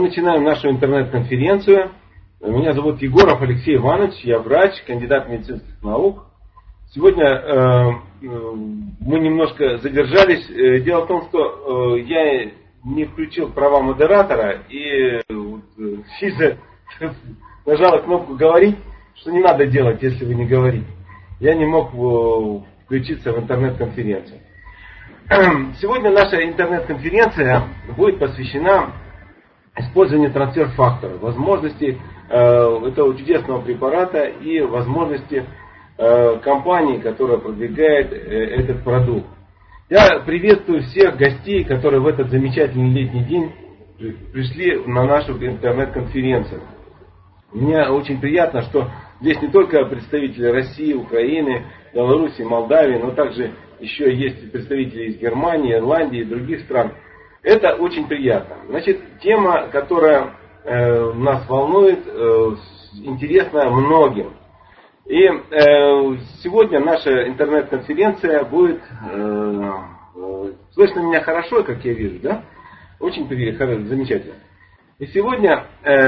Начинаем нашу интернет-конференцию. Меня зовут Егоров Алексей Иванович, я врач, кандидат медицинских наук. Сегодня мы немножко задержались. Дело в том, что я не включил права модератора и Физа нажала кнопку «Говорить», что не надо делать, если вы не говорите. Я не мог включиться в интернет-конференцию. Сегодня наша интернет-конференция будет посвящена использованию трансфер-фактора, возможности этого чудесного препарата и возможности компании, которая продвигает этот продукт. Я приветствую всех гостей, которые в этот замечательный летний день пришли на нашу интернет-конференцию. Мне очень приятно, что здесь не только представители России, Украины, Беларуси, Молдавии, но также еще есть представители из Германии, Ирландии и других стран. Это очень приятно. Значит, тема, которая нас волнует, интересна многим. И сегодня наша интернет-конференция будет... Слышно меня хорошо, как я вижу, да? Очень замечательно. И сегодня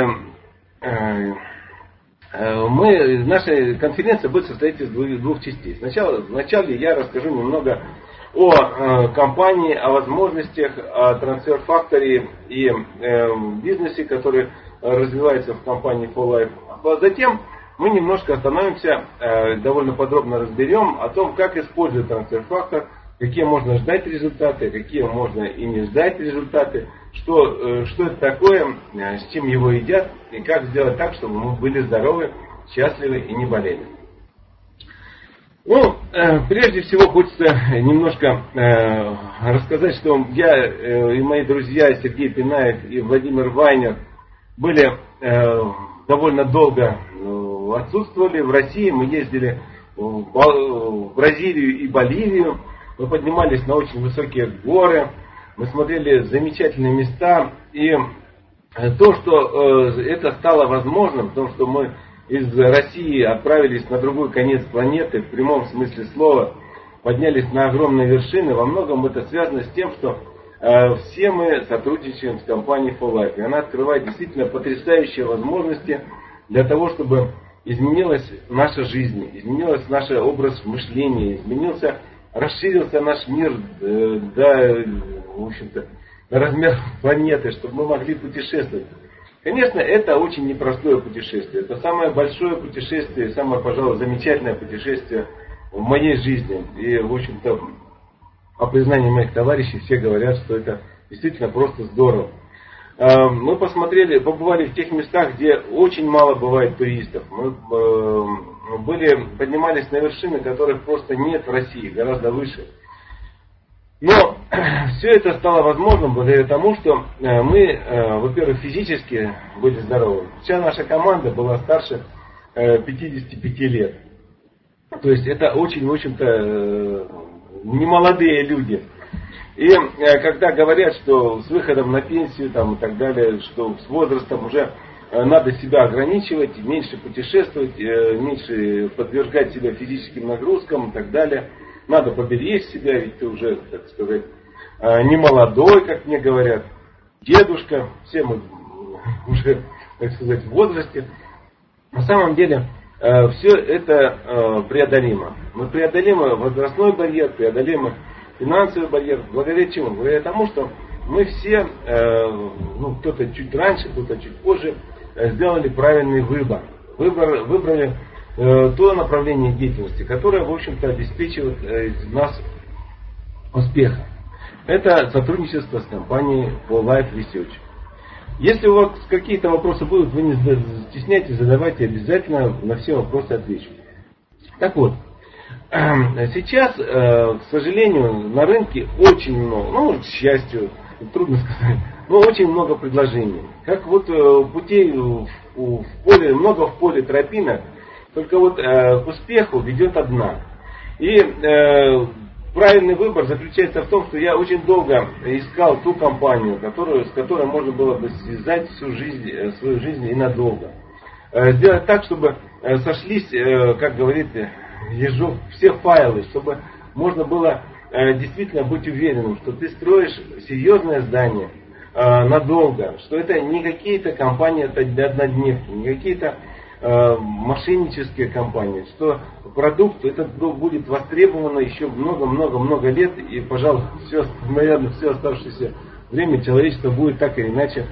наша конференция будет состоять из двух частей. Вначале я расскажу немного о компании, о возможностях, о трансфер-факторе и бизнесе, который развивается в компании FOR Life. А затем мы немножко остановимся, довольно подробно разберем о том, как использовать трансфер-фактор, какие можно ждать результаты, какие можно и не ждать результаты, что это такое, с чем его едят и как сделать так, чтобы мы были здоровы, счастливы и не болели. Прежде всего хочется немножко рассказать, что я и мои друзья Сергей Пинаев и Владимир Вайнер были довольно долго отсутствовали в России. Мы ездили в Бразилию и Боливию, мы поднимались на очень высокие горы, мы смотрели замечательные места. И то, что это стало возможным, то, что мы из России отправились на другой конец планеты, в прямом смысле слова, поднялись на огромные вершины, во многом это связано с тем, что все мы сотрудничаем с компанией FOR Life. И она открывает действительно потрясающие возможности для того, чтобы изменилась наша жизнь, изменился наш образ мышления, расширился наш мир до размеров планеты, чтобы мы могли путешествовать. Конечно, это очень непростое путешествие. Это самое большое путешествие, самое, пожалуй, замечательное путешествие в моей жизни. И, в общем-то, по признанию моих товарищей, все говорят, что это действительно просто здорово. Мы побывали в тех местах, где очень мало бывает туристов. Мы поднимались на вершины, которых просто нет в России, гораздо выше. Но все это стало возможным благодаря тому, что мы, во-первых, физически были здоровы. Вся наша команда была старше 55 лет. То есть это очень, в общем-то, немолодые люди. И когда говорят, что с выходом на пенсию там, и так далее, что с возрастом уже надо себя ограничивать, меньше путешествовать, меньше подвергать себя физическим нагрузкам и так далее. Надо поберечь себя, ведь ты уже, так сказать, не молодой, как мне говорят, дедушка, все мы уже, так сказать, в возрасте. На самом деле, все это преодолимо. Мы преодолим возрастной барьер, преодолим финансовый барьер. Благодаря чему? Благодаря тому, что мы все, кто-то чуть раньше, кто-то чуть позже, сделали правильный выбор. Выбрали то направление деятельности, которое, в общем-то, обеспечивает нас успех. Это сотрудничество с компанией FOR Life Research. Если у вас какие-то вопросы будут, вы не стесняйтесь, задавайте, обязательно на все вопросы отвечу. Так вот, сейчас, к сожалению, на рынке очень много, к счастью, трудно сказать, но очень много предложений. Как вот путей в поле, много в поле тропинок, только вот к успеху ведет одна. И правильный выбор заключается в том, что я очень долго искал ту компанию, с которой можно было бы связать всю свою жизнь и надолго. Сделать так, чтобы сошлись, как говорит Ежов, все файлы, чтобы можно было действительно быть уверенным, что ты строишь серьезное здание, надолго, что это не какие-то компании однодневки, не какие-то мошеннические компании, что продукт это будет востребовано еще много-много-много лет, и, пожалуй, наверное, все оставшееся время человечество будет так или иначе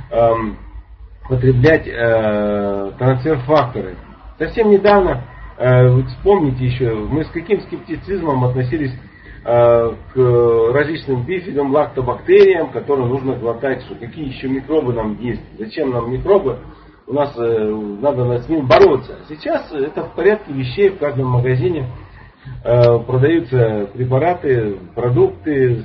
потреблять трансфер-факторы. Совсем недавно, вспомните еще, мы с каким скептицизмом относились к различным бифидам, лактобактериям, которые нужно глотать, что какие еще микробы нам есть, зачем нам микробы, у нас надо с ним бороться. Сейчас это в порядке вещей, в каждом магазине продаются препараты, продукты,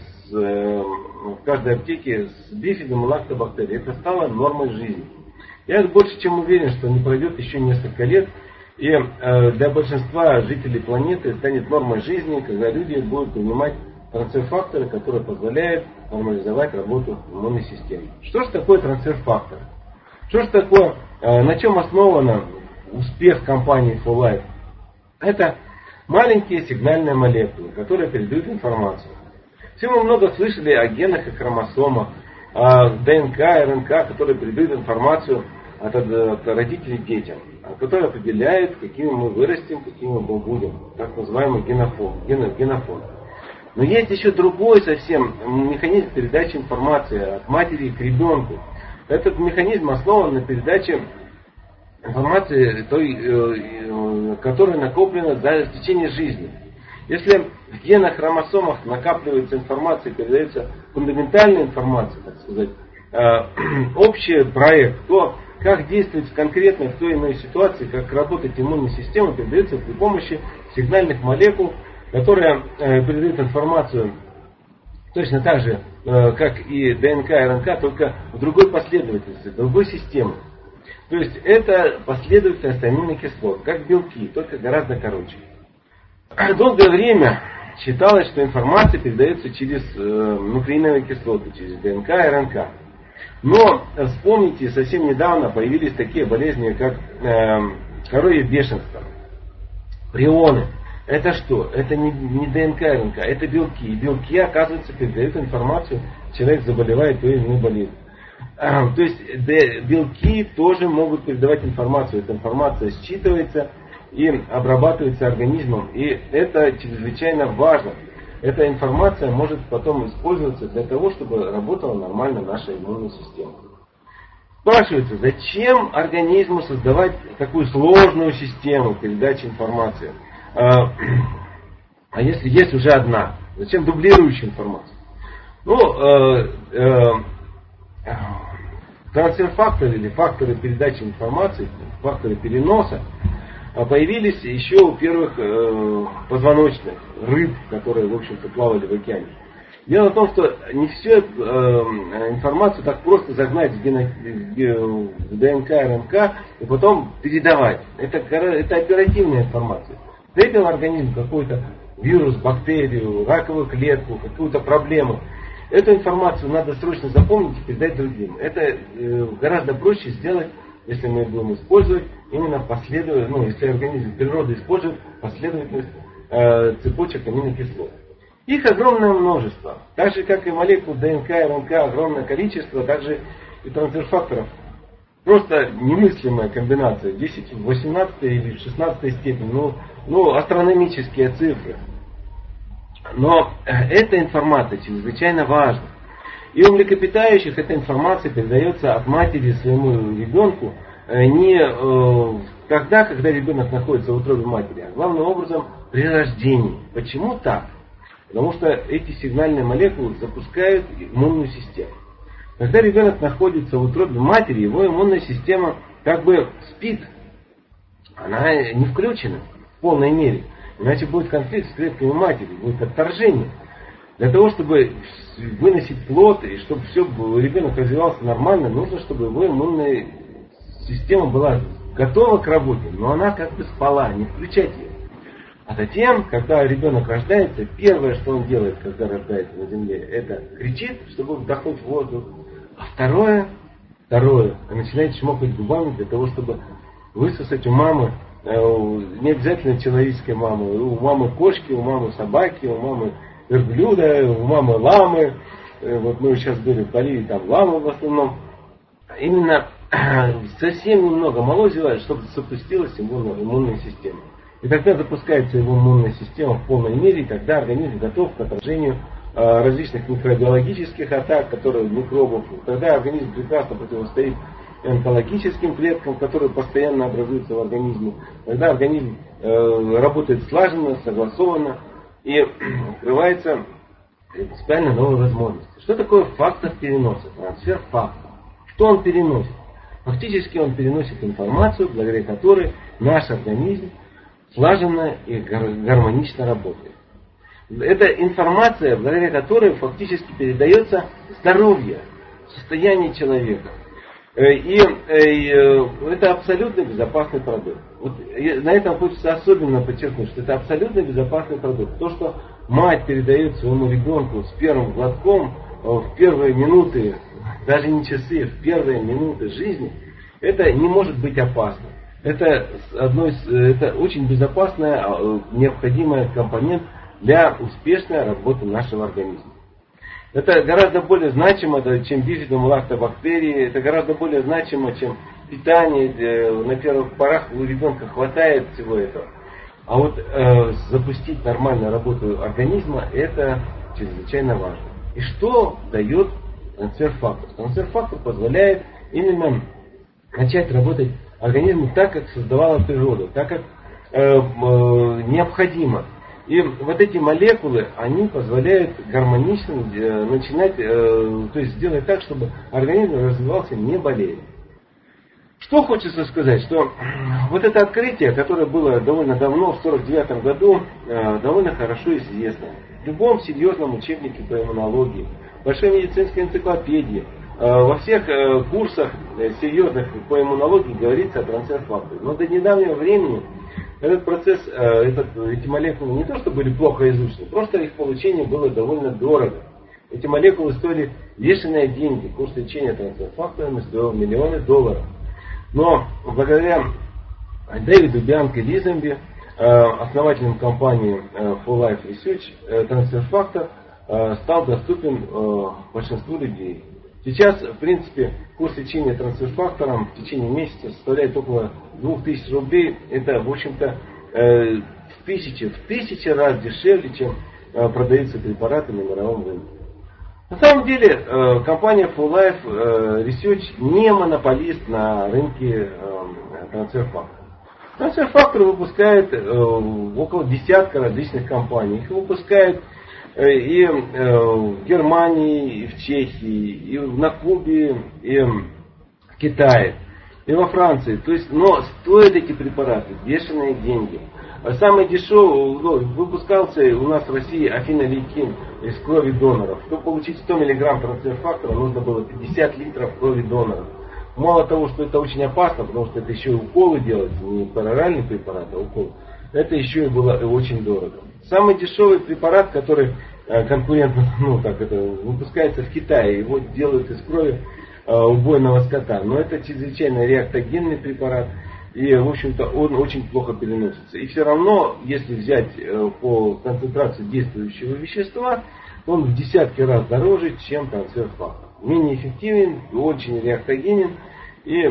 в каждой аптеке с бифидом и лактобактерией. Это стало нормой жизни. Я больше чем уверен, что не пройдет еще несколько лет, и для большинства жителей планеты станет нормой жизни, когда люди будут принимать трансфер-факторы, которые позволяют нормализовать работу иммунной системы. Что же такое трансфер-фактор? Что же такое, на чем основан успех компании For Life? Это маленькие сигнальные молекулы, которые передают информацию. Все мы много слышали о генах и хромосомах, о ДНК, РНК, которые передают информацию от родителей детям, которые определяют, какими мы вырастем, какими мы будем, так называемый генофон. Но есть еще другой совсем механизм передачи информации от матери к ребенку. Этот механизм основан на передаче информации, которая накоплена за течение жизни. Если в генах, хромосомах накапливается информация, передается фундаментальная информация, так сказать, общий проект, то как действовать конкретно в той или иной ситуации, как работать иммунная система, передается при помощи сигнальных молекул, которые передают информацию точно так же, как и ДНК и РНК, только в другой последовательности, в другой системе. То есть это последовательность аминокислот, как белки, только гораздо короче. Долгое время считалось, что информация передается через нуклеиновые кислоты, через ДНК и РНК. Но вспомните, совсем недавно появились такие болезни, как коровье бешенство, прионы. Это что? Это не ДНК и РНК, это белки. И белки, оказывается, передают информацию, человек заболевает той или иной болезнью. То есть белки тоже могут передавать информацию. Эта информация считывается и обрабатывается организмом. И это чрезвычайно важно. Эта информация может потом использоваться для того, чтобы работала нормально наша иммунная система. Спрашивается, зачем организму создавать такую сложную систему передачи информации? А если есть уже одна? Зачем дублирующая информация? Трансфер-факторы или факторы передачи информации, факторы переноса появились еще у первых позвоночных рыб, которые, в общем-то, плавали в океане. Дело в том, что не всю информацию так просто загнать в ДНК, РНК и потом передавать. Это оперативная информация. Встретил организм какой-то вирус, бактерию, раковую клетку, какую-то проблему. Эту информацию надо срочно запомнить и передать другим. Это гораздо проще сделать, если мы будем использовать именно если организм природы использует последовательность цепочек аминокислот. Их огромное множество. Так же, как и молекул ДНК, РНК, огромное количество, также и трансфер-факторов. Просто немыслимая комбинация. 10 в 18 или в 16 степени. Астрономические цифры. Но эта информация чрезвычайно важна. И у млекопитающих эта информация передается от матери своему ребенку не тогда, когда ребенок находится в утробе матери, а главным образом при рождении. Почему так? Потому что эти сигнальные молекулы запускают иммунную систему. Когда ребенок находится в утробе матери, его иммунная система как бы спит. Она не включена в полной мере. Иначе будет конфликт с клетками матери, будет отторжение. Для того, чтобы выносить плод и чтобы ребенок развивался нормально, нужно, чтобы его иммунная система была готова к работе, но она как бы спала, не включать ее. А затем, когда ребенок рождается, первое, что он делает, когда рождается на земле, это кричит, чтобы вдохнуть воздух. А второе, он начинает чмокать губами для того, чтобы высосать у мамы, не обязательно человеческой мамы, у мамы кошки, у мамы собаки, у мамы верблюда, у мамы ламы, вот мы сейчас были в Боливии, там ламы в основном, именно совсем немного молозива, чтобы запустилась иммунная система. И тогда запускается его иммунная система в полной мере, и тогда организм готов к отражению различных микробиологических атак, которые микробов. Тогда организм прекрасно противостоит онкологическим клеткам, которые постоянно образуются в организме. Тогда организм работает слаженно, согласованно и открывается принципиально новые возможности. Что такое фактор переноса? Трансфер фактора. Что он переносит? Фактически он переносит информацию, благодаря которой наш организм слаженно и гармонично работает. Это информация, благодаря которой фактически передается здоровье, состояние человека. И это абсолютно безопасный продукт. Вот на этом хочется особенно подчеркнуть, что это абсолютно безопасный продукт. То, что мать передает своему ребенку с первым глотком в первые минуты, даже не часы, в первые минуты жизни, это не может быть опасно. Это очень безопасный, необходимый компонент для успешной работы нашего организма. Это гораздо более значимо, чем бифидомолактобактерии, это гораздо более значимо, чем питание. На первых порах у ребенка хватает всего этого. А вот запустить нормальную работу организма, это чрезвычайно важно. И что дает трансфер-фактор? Трансфер-фактор позволяет именно начать работать организму так, как создавала природа, так, как необходимо. И вот эти молекулы, они позволяют гармонично начинать, то есть сделать так, чтобы организм развивался не болея. Что хочется сказать, что вот это открытие, которое было довольно давно, в 1949 году, довольно хорошо известно. В любом серьезном учебнике по иммунологии, в большой медицинской энциклопедии, во всех курсах серьезных по иммунологии говорится о трансфер-факторе. Но до недавнего времени этот процесс, эти молекулы не то что были плохо изучены, просто их получение было довольно дорого. Эти молекулы стоили бешеные деньги. Курс лечения трансфер-факторами стоил миллионы долларов. Но благодаря Дэвиду Бианко Лиземби, основателем компании For Life Research, трансфер-фактор стал доступен большинству людей. Сейчас, в принципе, курс лечения трансфер-фактором в течение месяца составляет около 2000 рублей. Это, в общем-то, в тысячи раз дешевле, чем продаются препараты на мировом рынке. На самом деле, компания For Life Research не монополист на рынке трансфер-факторов. Трансфер-фактор выпускает около десятка различных компаний. Их выпускают и в Германии, и в Чехии, и на Кубе, и в Китае, и во Франции. То есть, но стоят эти препараты бешеные деньги. Самый дешевый выпускался у нас в России афинолейкин из крови доноров. Чтобы получить 100 мг трансфер-фактора, нужно было 50 литров крови доноров. Мало того, что это очень опасно, потому что это еще и уколы делаются, не пероральный препарат, а укол. Это еще и было очень дорого. Самый дешевый препарат, который конкурентно выпускается в Китае, его делают из крови убойного скота. Но это чрезвычайно реактогенный препарат, и, в общем-то, он очень плохо переносится. И все равно, если взять по концентрации действующего вещества, он в десятки раз дороже, чем трансфер-фактор. Менее эффективен, очень реактогенен и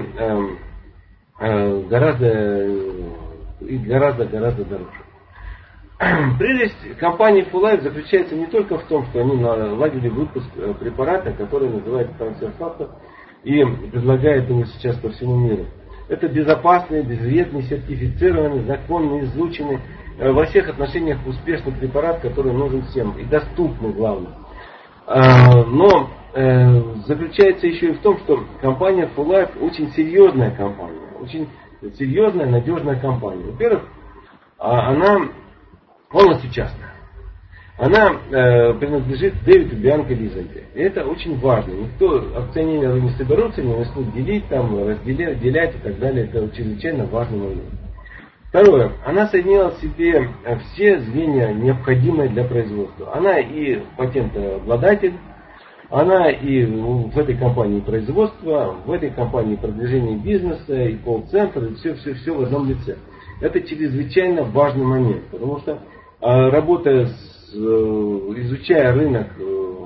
гораздо дороже. Прелесть компании For Life заключается не только в том, что они наладили выпуск препарата, который называется трансфер-фактор, и предлагают его сейчас по всему миру. Это безопасный, безвредный, сертифицированный, законный, изученный, во всех отношениях успешный препарат, который нужен всем и доступный, главное. Но заключается еще и в том, что компания For Life очень серьезная компания, очень серьезная, надежная компания. Во-первых, она полностью частная. Она принадлежит Дэвиду Бианко Лиземби. И это очень важно. Никто, акционеры не соберутся, не начнут делить, делять и так далее. Это чрезвычайно важный момент. Второе. Она соединила в себе все звенья, необходимые для производства. Она и патентообладатель, она и в этой компании производства, в этой компании продвижение бизнеса, и колл-центр, и все в одном лице. Это чрезвычайно важный момент, потому что работая изучая рынок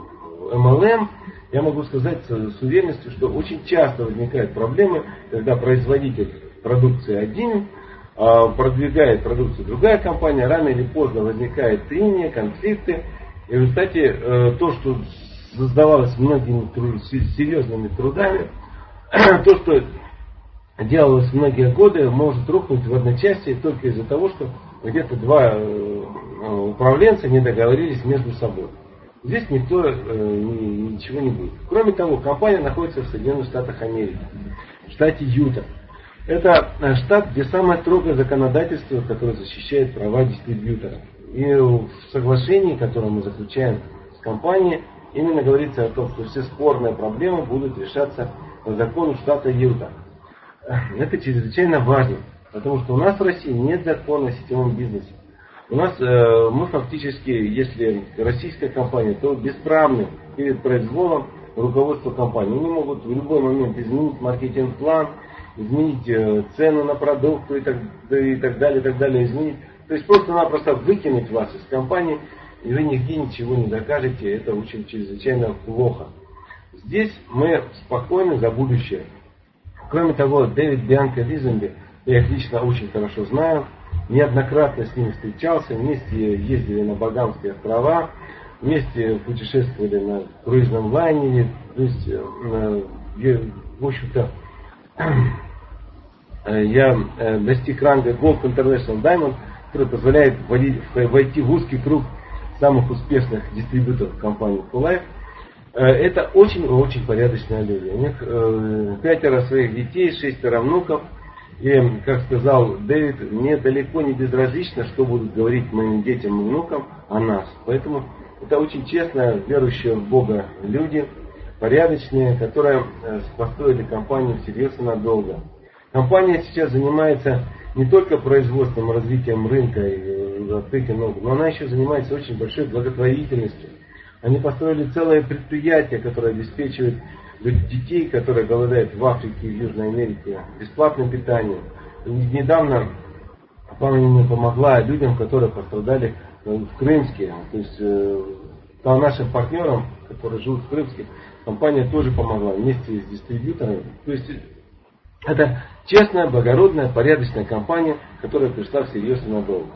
MLM, я могу сказать с уверенностью, что очень часто возникают проблемы, когда производитель продукции один, продвигает продукцию другая компания, рано или поздно возникает трения, конфликты. И в результате то, что создавалось многими серьезными трудами, то, что делалось многие годы, может рухнуть в одночасье только из-за того, что где-то два управленца не договорились между собой. Здесь никто ничего не будет. Кроме того, компания находится в Соединенных Штатах Америки, в штате Юта. Это штат, где самое строгое законодательство, которое защищает права дистрибьюторов. И в соглашении, которое мы заключаем с компанией, именно говорится о том, что все спорные проблемы будут решаться по закону штата Юта. Это чрезвычайно важно, потому что у нас в России нет закона о сетевом бизнесе. У нас мы фактически, если российская компания, то бесправны перед произволом руководства компании. Они могут в любой момент изменить маркетинг-план, изменить цену на продукты и так далее, изменить. То есть просто-напросто выкинуть вас из компании, и вы нигде ничего не докажете. Это очень чрезвычайно плохо. Здесь мы спокойны за будущее. Кроме того, Дэвид, Бианка, Визенби, я их лично очень хорошо знаю, неоднократно с ними встречался, вместе ездили на Багамские острова, вместе путешествовали на круизном лайнере. То есть, в общем-то, я достиг ранга Gold International Diamond, который позволяет войти в узкий круг самых успешных дистрибьюторов компании Full Life. Это очень порядочные люди. У них 5 своих детей, 6 внуков. И, как сказал Дэвид, мне далеко не безразлично, что будут говорить моим детям и внукам о нас. Поэтому это очень честно верующие в Бога люди, порядочные, которые построили компанию всерьез и надолго. Компания сейчас занимается не только производством, развитием рынка и открытием новых, но она еще занимается очень большой благотворительностью. Они построили целое предприятие, которое обеспечивает детей, которые голодают в Африке и в Южной Америке, бесплатным питанием. И недавно компания помогла людям, которые пострадали в Крымске. То есть нашим партнерам, которые живут в Крымске, компания тоже помогла вместе с дистрибьюторами. То есть это честная, благородная, порядочная компания, которая пришла всерьез и надолго.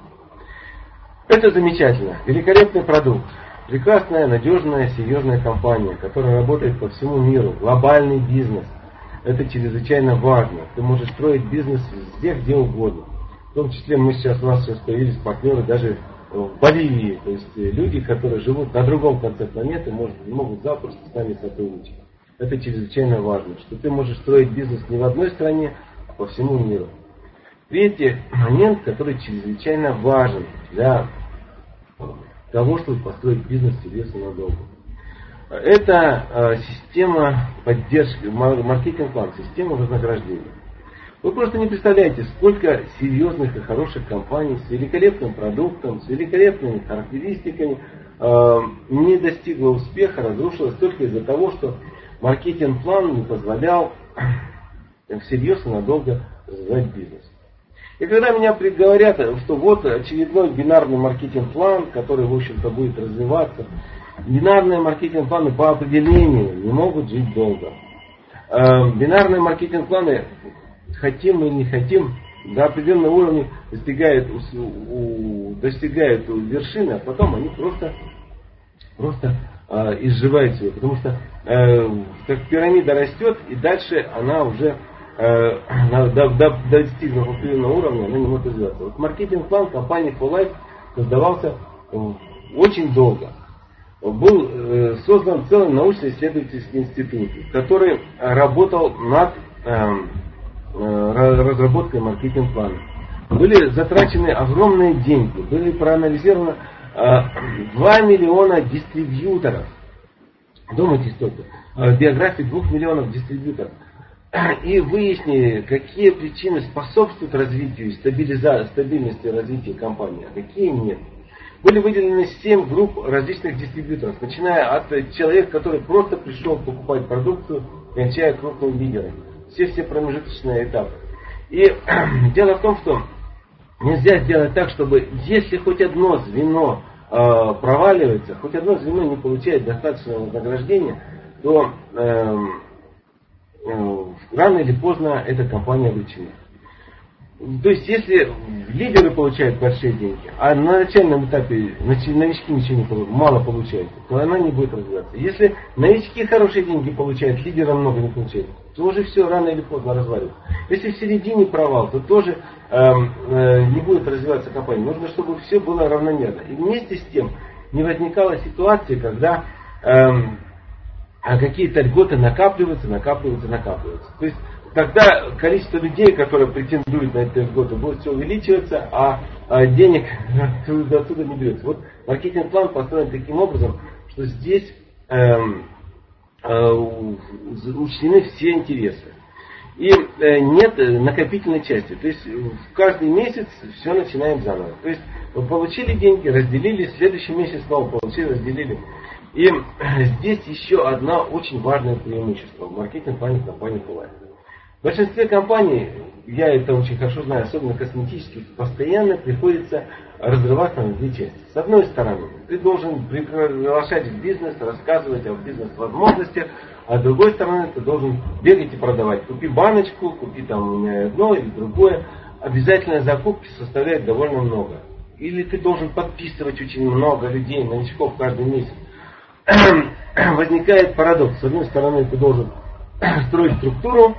Это замечательно. Великолепный продукт. Прекрасная, надежная, серьезная компания, которая работает по всему миру. Глобальный бизнес. Это чрезвычайно важно. Ты можешь строить бизнес везде, где угодно. В том числе у нас сейчас появились партнеры даже в Боливии. То есть люди, которые живут на другом конце планеты, могут запросто с нами сотрудничать. Это чрезвычайно важно, что ты можешь строить бизнес не в одной стране, а по всему миру. Третий момент, который чрезвычайно важен для того, чтобы построить бизнес серьезно надолго. Это система поддержки, маркетинг-план, система вознаграждения. Вы просто не представляете, сколько серьезных и хороших компаний с великолепным продуктом, с великолепными характеристиками не достигло успеха, разрушилось только из-за того, что маркетинг-план не позволял всерьез и надолго развивать бизнес. И когда меня говорят, что вот очередной бинарный маркетинг-план, который, в общем-то, будет развиваться, бинарные маркетинг-планы по определению не могут жить долго. Бинарные маркетинг-планы, хотим мы или не хотим, до определенного уровня достигают вершины, а потом они просто изживают себя. Потому что как пирамида растет, и дальше она уже достигнув определенного уровня, она не может развиваться. Вот маркетинг-план компании Full Life создавался очень долго. Был создан целый научно-исследовательский институт, который работал над разработкой маркетинг-плана. Были затрачены огромные деньги, были проанализированы 2 миллиона дистрибьюторов. Думайте столько. Биографии 2 миллионов дистрибьюторов. И выяснили, какие причины способствуют развитию и стабильности развития компании, а какие нет. Были выделены 7 групп различных дистрибьюторов, начиная от человека, который просто пришел покупать продукцию, кончая крупным лидером. Все промежуточные этапы. И дело в том, что нельзя сделать так, чтобы если хоть одно звено проваливается, хоть одно звено не получает достаточного вознаграждения, то рано или поздно эта компания обречена. То есть, если лидеры получают большие деньги, а на начальном этапе новички ничего не получают, мало получают, то она не будет развиваться. Если новички хорошие деньги получают, лидеры много не получают, то уже все рано или поздно разваливается. Если в середине провал, то тоже не будет развиваться компания. Нужно, чтобы все было равномерно. И вместе с тем не возникала ситуация, когда какие-то льготы накапливаются. То есть, тогда количество людей, которые претендуют на эти льготы, будет все увеличиваться, а денег оттуда не берется. Вот маркетинг-план построен таким образом, что здесь учтены все интересы. И нет накопительной части. То есть каждый месяц все начинаем заново. То есть вы получили деньги, разделили, следующий месяц снова получили, разделили. И здесь еще одно очень важное преимущество в маркетинг-плане компании FullLife. В большинстве компаний, я это очень хорошо знаю, особенно косметических, постоянно приходится разрываться на две части. С одной стороны, ты должен приглашать в бизнес, рассказывать о бизнес-возможностях, а с другой стороны, ты должен бегать и продавать. Купи баночку, купи там у меня одно или другое. Обязательно закупки составляет довольно много. Или ты должен подписывать очень много людей, новичков каждый месяц. Возникает парадокс. С одной стороны, ты должен строить структуру,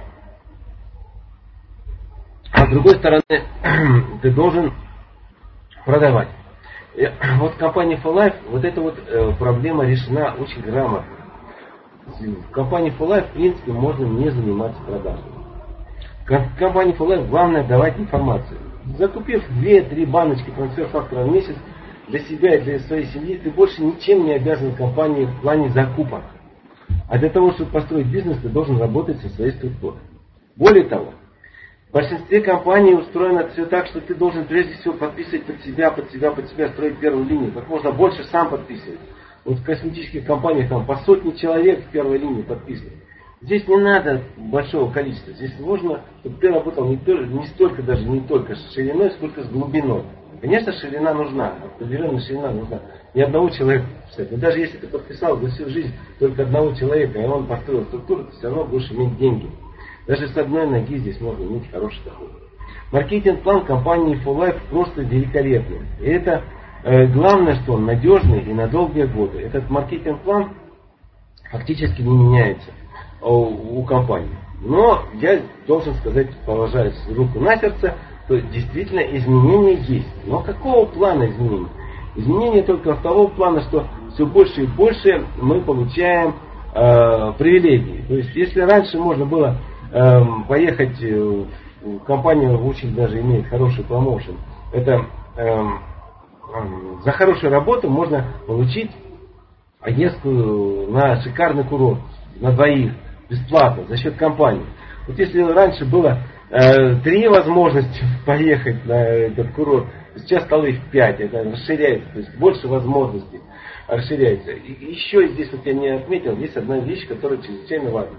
а с другой стороны, ты должен продавать. И вот в компании FullLife вот эта вот проблема решена очень грамотно. В компании FullLife, в принципе, можно не заниматься продажей. В компании FullLife главное давать информацию. Закупив 2-3 баночки трансфер-фактора в месяц для себя и для своей семьи, ты больше ничем не обязан компании в плане закупок. А для того, чтобы построить бизнес, ты должен работать со своей структурой. Более того, в большинстве компаний устроено все так, что ты должен прежде всего подписывать под себя, строить первую линию. Как можно больше сам подписывать. Вот в косметических компаниях там по сотне человек в первой линии подписывают. Здесь не надо большого количества. Здесь нужно, чтобы ты работал не только с шириной, сколько с глубиной. Конечно, ширина нужна, определенная ширина нужна. Ни одного человека, кстати, даже если ты подписал за всю жизнь только одного человека, и он построил структуру, ты все равно будешь иметь деньги. Даже с одной ноги здесь можно иметь хороший доход. Маркетинг-план компании FullLife просто великолепный. И это главное, что он надежный и на долгие годы. Этот маркетинг-план фактически не меняется у компании. Но я должен сказать, положа руку на сердце, то действительно изменения есть. Но какого плана изменений? Изменения только того плана, что все больше и больше мы получаем привилегии. То есть, если раньше можно было поехать в компанию, очень даже имеет хороший промоушен, это за хорошую работу можно получить поездку на шикарный курорт, на двоих, бесплатно, за счет компании. Вот если раньше было 3 возможности поехать на этот курорт, сейчас стало их 5, это расширяется, то есть больше возможностей расширяется. И еще здесь, вот я не отметил, есть одна вещь, которая чрезвычайно важна.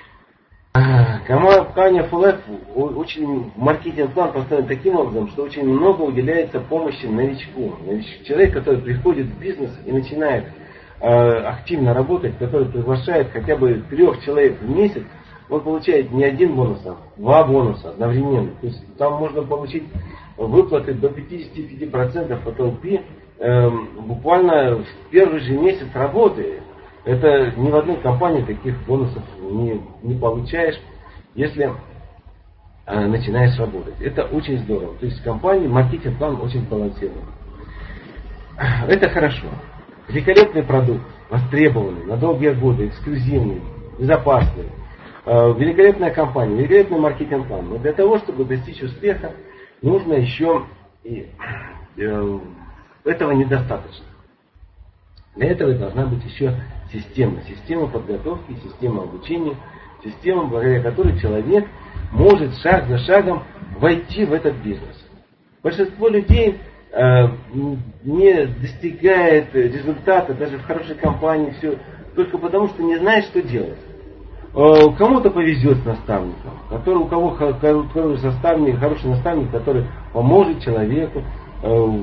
Компания FullLife очень маркетинг-план построен таким образом, что очень много уделяется помощи новичку. Человек, который приходит в бизнес и начинает активно работать, который приглашает хотя бы 3 человек в месяц, он получает не 1 бонус, а 2 бонуса одновременно. То есть там можно получить выплаты до 55% от ЛП буквально в первый же месяц работы. Это ни в одной компании таких бонусов не получаешь, если начинаешь работать. Это очень здорово. То есть в компании маркетинг-план очень балансированный. Это хорошо. Великолепный продукт, востребованный на долгие годы, эксклюзивный, безопасный. Великолепная компания, великолепный маркетинг-план. Но для того, чтобы достичь успеха, нужно еще... этого недостаточно. Для этого должна быть еще система. Система подготовки, система обучения, система, благодаря которой человек может шаг за шагом войти в этот бизнес. Большинство людей не достигает результата даже в хорошей компании, все, только потому, что не знает, что делать. Кому-то повезет с наставником, у кого хороший наставник, который поможет человеку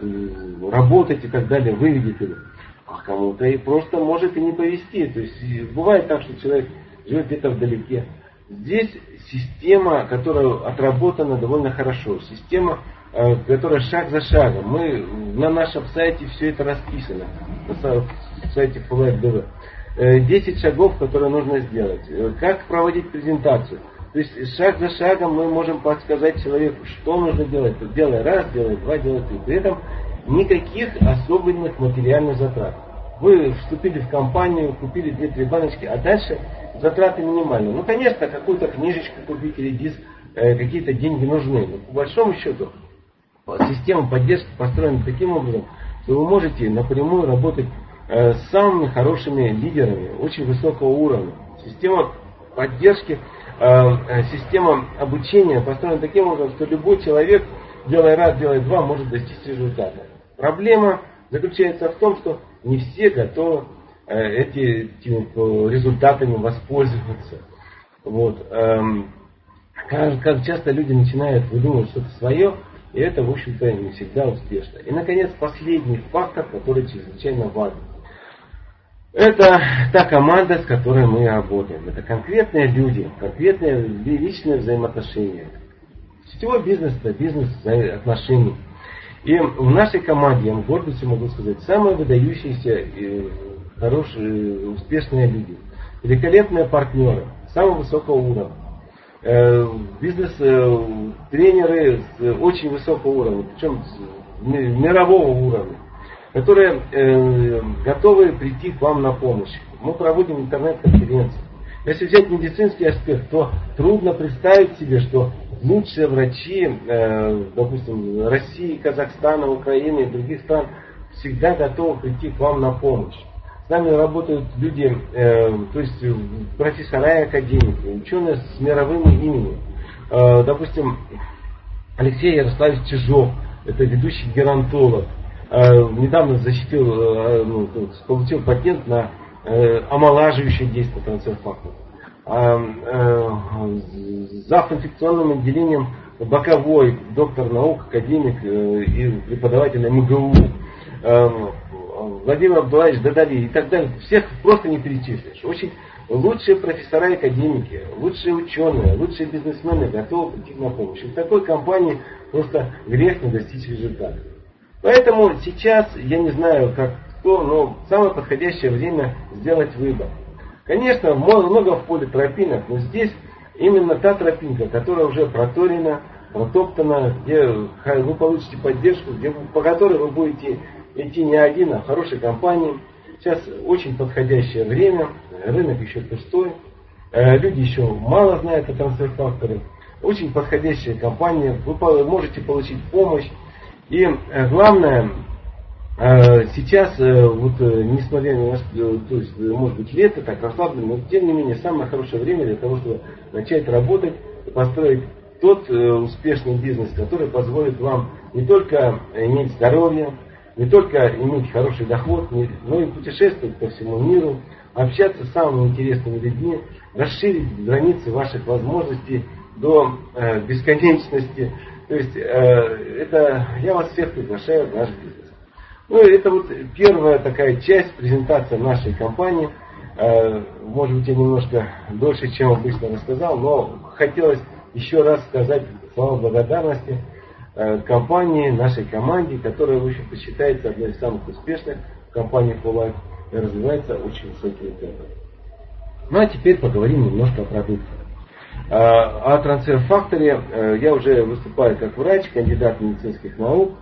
работать и так далее, выведет его. А кому-то и просто может и не повезти. То есть бывает так, что человек живет где-то вдалеке. Здесь система, которая отработана довольно хорошо. Система, которая шаг за шагом. Мы на нашем сайте все это расписано. На сайте FullLife.BV. 10 шагов, которые нужно сделать. Как проводить презентацию. То есть шаг за шагом мы можем подсказать человеку, что нужно делать. Делай раз, делай два, делай три. При этом никаких особенных материальных затрат. Вы вступили в компанию, купили 2-3 баночки, а дальше затраты минимальные. Ну, конечно, какую-то книжечку купить или диск, какие-то деньги нужны. Но по большому счету система поддержки построена таким образом, что вы можете напрямую работать с самыми хорошими лидерами очень высокого уровня. Система поддержки, система обучения построена таким образом, что любой человек, делая раз, делая два, может достичь результата. Проблема заключается в том, что не все готовы этими результатами воспользоваться. Вот. Как часто люди начинают выдумывать что-то свое, и это, в общем-то, не всегда успешно. И, наконец, последний фактор, который чрезвычайно важен. Это та команда, с которой мы работаем. Это конкретные люди, конкретные личные взаимоотношения. Сетевой бизнес – это бизнес отношений. И в нашей команде, я с гордостью могу сказать, самые выдающиеся, хорошие, успешные люди. Великолепные партнеры, самого высокого уровня. Бизнес-тренеры с очень высокого уровня, причем мирового уровня, которые готовы прийти к вам на помощь. Мы проводим интернет-конференции. Если взять медицинский аспект, то трудно представить себе, что лучшие врачи, допустим, России, Казахстана, Украины и других стран всегда готовы прийти к вам на помощь. С нами работают люди, то есть профессора и академики, ученые с мировым именем. Допустим, Алексей Ярославович Чижов, это ведущий геронтолог, недавно получил патент на омолаживающее действие трансфер-факторов. Зав. Инфекционным отделением боковой, доктор наук, академик и преподаватель МГУ, Владимир Абдулаевич Дадави и так далее. Всех просто не перечислишь. Очень лучшие профессора и академики, лучшие ученые, лучшие бизнесмены готовы прийти на помощь. И в такой компании просто грех не достичь результата. Поэтому сейчас, я не знаю, как кто, но самое подходящее время сделать выбор. Конечно, много в поле тропинок, но здесь именно та тропинка, которая уже проторена, протоптана, где вы получите поддержку, по которой вы будете идти не один, а в хорошей компании. Сейчас очень подходящее время, рынок еще пустой, люди еще мало знают о трансфер-факторе. Очень подходящая компания, вы можете получить помощь. И главное, сейчас, несмотря на то есть, может быть, лето, так расслаблено, но тем не менее, самое хорошее время для того, чтобы начать работать, построить тот успешный бизнес, который позволит вам не только иметь здоровье, не только иметь хороший доход, но и путешествовать по всему миру, общаться с самыми интересными людьми, расширить границы ваших возможностей до бесконечности. То есть, это я вас всех приглашаю в наш бизнес. Ну, это первая такая часть презентации нашей компании. Может быть, я немножко дольше, чем обычно рассказал, но хотелось еще раз сказать слова благодарности компании, нашей команде, которая, в общем-то, считается одной из самых успешных компаний FullLife и развивается очень высокими темпами. Ну, а теперь поговорим немножко о продукте. О трансфер-факторе я уже выступаю как врач, кандидат медицинских наук.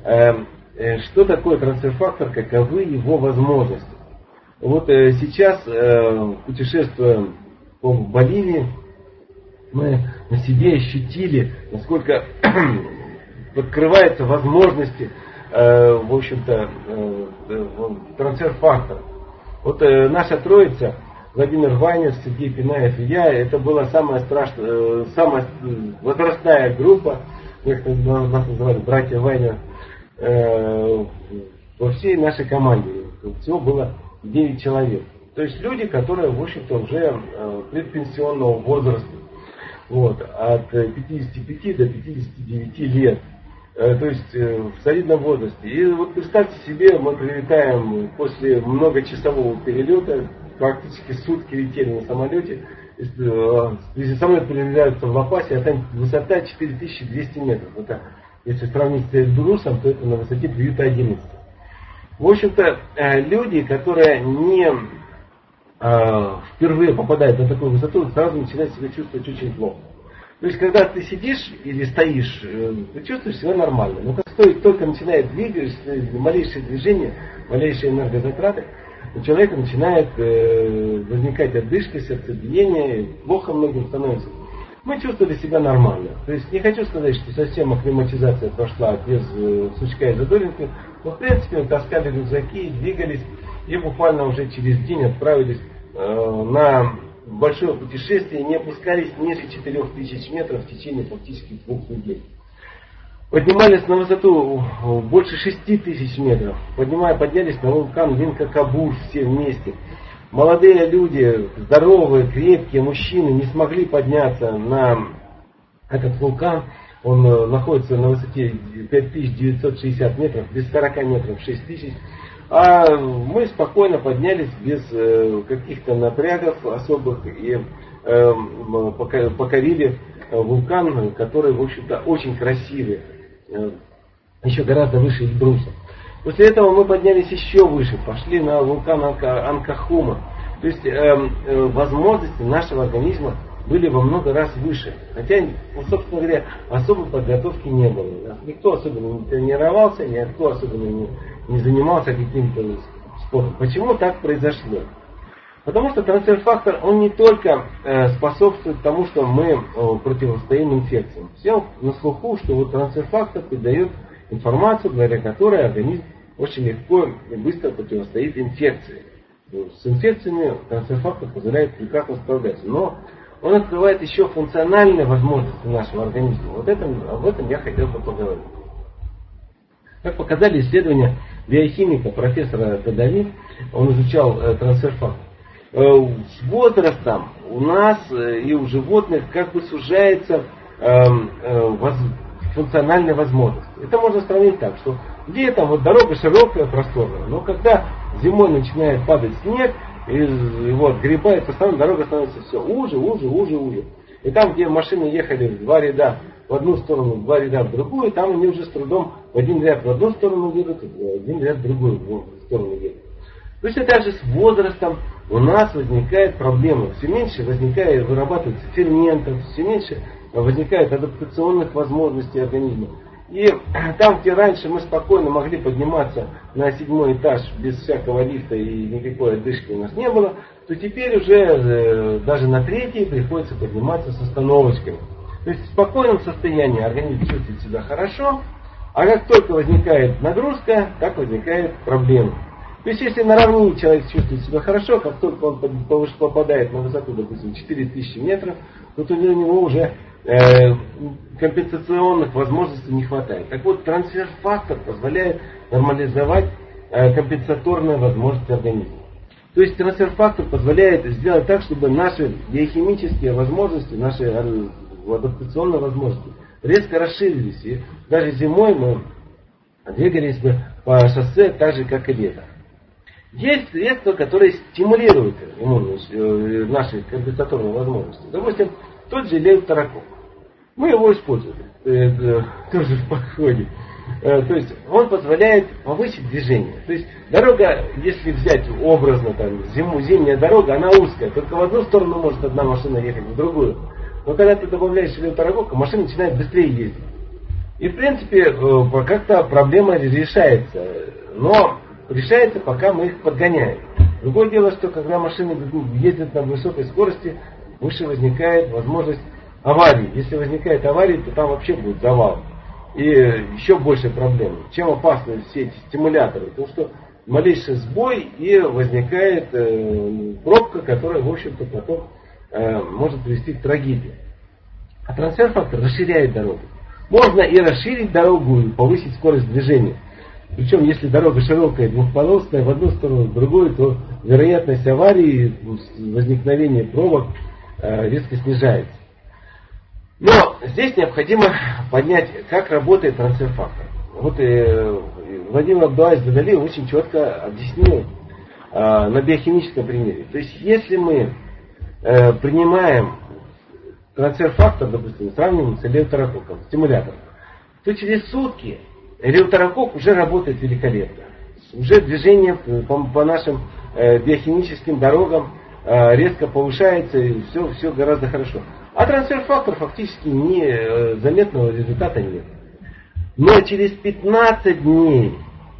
Что такое трансфер-фактор, каковы его возможности? Вот сейчас, путешествуя по Боливии, мы на себе ощутили, насколько открываются возможности, в общем-то, трансфер-фактора. Вот наша троица, Владимир Вайнер, Сергей Пинаев и я, это была самая возрастная группа, нас называли братья Вайнер, во всей нашей команде. Всего было 9 человек. То есть люди, которые, в общем-то, уже предпенсионного возраста. Вот, от 55 до 59 лет. то есть в солидном возрасте. И вот представьте себе, мы прилетаем после многочасового перелета, практически сутки летели на самолете, если самолет прилетается в Ла-Пасе, а там высота 4200 метров. Это, если сравнить с Эльбрусом, то это на высоте Приюта-11. В общем-то, люди, которые не впервые попадают на такую высоту, сразу начинают себя чувствовать очень плохо. То есть, когда ты сидишь или стоишь, ты чувствуешь себя нормально. Но как только начинает двигаться, малейшее движение, малейшие энергозатраты, у человека начинает возникать одышка, сердцебиение, плохо многим становится. Мы чувствовали себя нормально. То есть, не хочу сказать, что совсем акклиматизация прошла без сучка и задоринки, но, в принципе, таскали рюкзаки, двигались, и буквально уже через день отправились на большое путешествие, не опускались ниже 4000 метров в течение практически 2 недель. Поднимались на высоту больше 6000 метров. Поднялись на вулкан Винка-Кабур все вместе. Молодые люди, здоровые, крепкие мужчины не смогли подняться на этот вулкан. Он находится на высоте 5960 метров, без 40 метров 6000. А мы спокойно поднялись без каких-то напрягов особых и покорили вулкан, который, в общем-то, очень красивый, еще гораздо выше Эльбруса. После этого мы поднялись еще выше, пошли на вулкан Анкахума. То есть возможности нашего организма были во много раз выше. Хотя, собственно говоря, особой подготовки не было. Никто особенно не тренировался, никто особенно не занимался каким-то спортом. Почему так произошло? Потому что трансфер-фактор, он не только способствует тому, что мы противостоим инфекциям. Всем на слуху, что вот трансфер-фактор передает информацию, благодаря которой организм очень легко и быстро противостоит инфекции. С инфекциями трансфер-фактор позволяет прекрасно справляться. Но он открывает еще функциональные возможности нашего организма. Вот об этом я хотел бы поговорить. Как показали исследования биохимика профессора Тадави, он изучал трансфер-фактор. С возрастом у нас и у животных как бы сужается функциональная возможность. Это можно сравнить так, что летом вот дорога широкая, просторная, но когда зимой начинает падать снег, и его отгребает, то дорога становится все уже. И там, где машины ехали в 2 ряда в одну сторону, в 2 ряда в другую, там они уже с трудом в 1 ряд в одну сторону едут, в 1 ряд в другую сторону едут. Точно так же с возрастом у нас возникает проблема. Все меньше вырабатывается ферментов, все меньше возникает адаптационных возможностей организма. И там, где раньше мы спокойно могли подниматься на 7-й этаж без всякого лифта и никакой отдышки у нас не было, то теперь уже даже на 3-й приходится подниматься с остановочками. То есть в спокойном состоянии организм чувствует себя хорошо, а как только возникает нагрузка, так возникает проблема. То есть если на равнине человек чувствует себя хорошо, как только он попадает на высоту, допустим, 4000 метров, то у него уже компенсационных возможностей не хватает. Так вот, трансфер-фактор позволяет нормализовать компенсаторные возможности организма. То есть трансфер-фактор позволяет сделать так, чтобы наши биохимические возможности, наши адаптационные возможности резко расширились. И даже зимой мы двигались бы по шоссе так же, как и летом. Есть средства, которые стимулируют наши компенсаторные возможности. Допустим, тот же леутерокок. Мы его используем тоже в подходе. То есть он позволяет повысить движение. То есть дорога, если взять образно, зимняя дорога, она узкая. Только в одну сторону может одна машина ехать, в другую. Но когда ты добавляешь леутерокок, машина начинает быстрее ездить. И в принципе как-то проблема решается. Но решается, пока мы их подгоняем. Другое дело, что когда машины ездят на высокой скорости, выше возникает возможность аварии. Если возникает авария, то там вообще будет завал. И еще больше проблем. Чем опасны все эти стимуляторы? Потому что малейший сбой и возникает пробка, которая, в общем-то, потом может привести к трагедии. А трансфер-фактор расширяет дорогу. Можно и расширить дорогу, и повысить скорость движения. Причем, если дорога широкая, двухполосная, в одну сторону, в другую, то вероятность аварии, возникновения пробок резко снижается. Но здесь необходимо понять, как работает трансфер-фактор. Вот Владимир Абдулаевич Задалиев очень четко объяснил на биохимическом примере. То есть, если мы принимаем трансфер-фактор, допустим, сравниваем с элеутерококком, стимулятором, то через сутки элеутерококк уже работает великолепно. Уже движение по нашим биохимическим дорогам резко повышается, и все гораздо хорошо. А трансфер-фактор фактически заметного результата нет. Но через 15 дней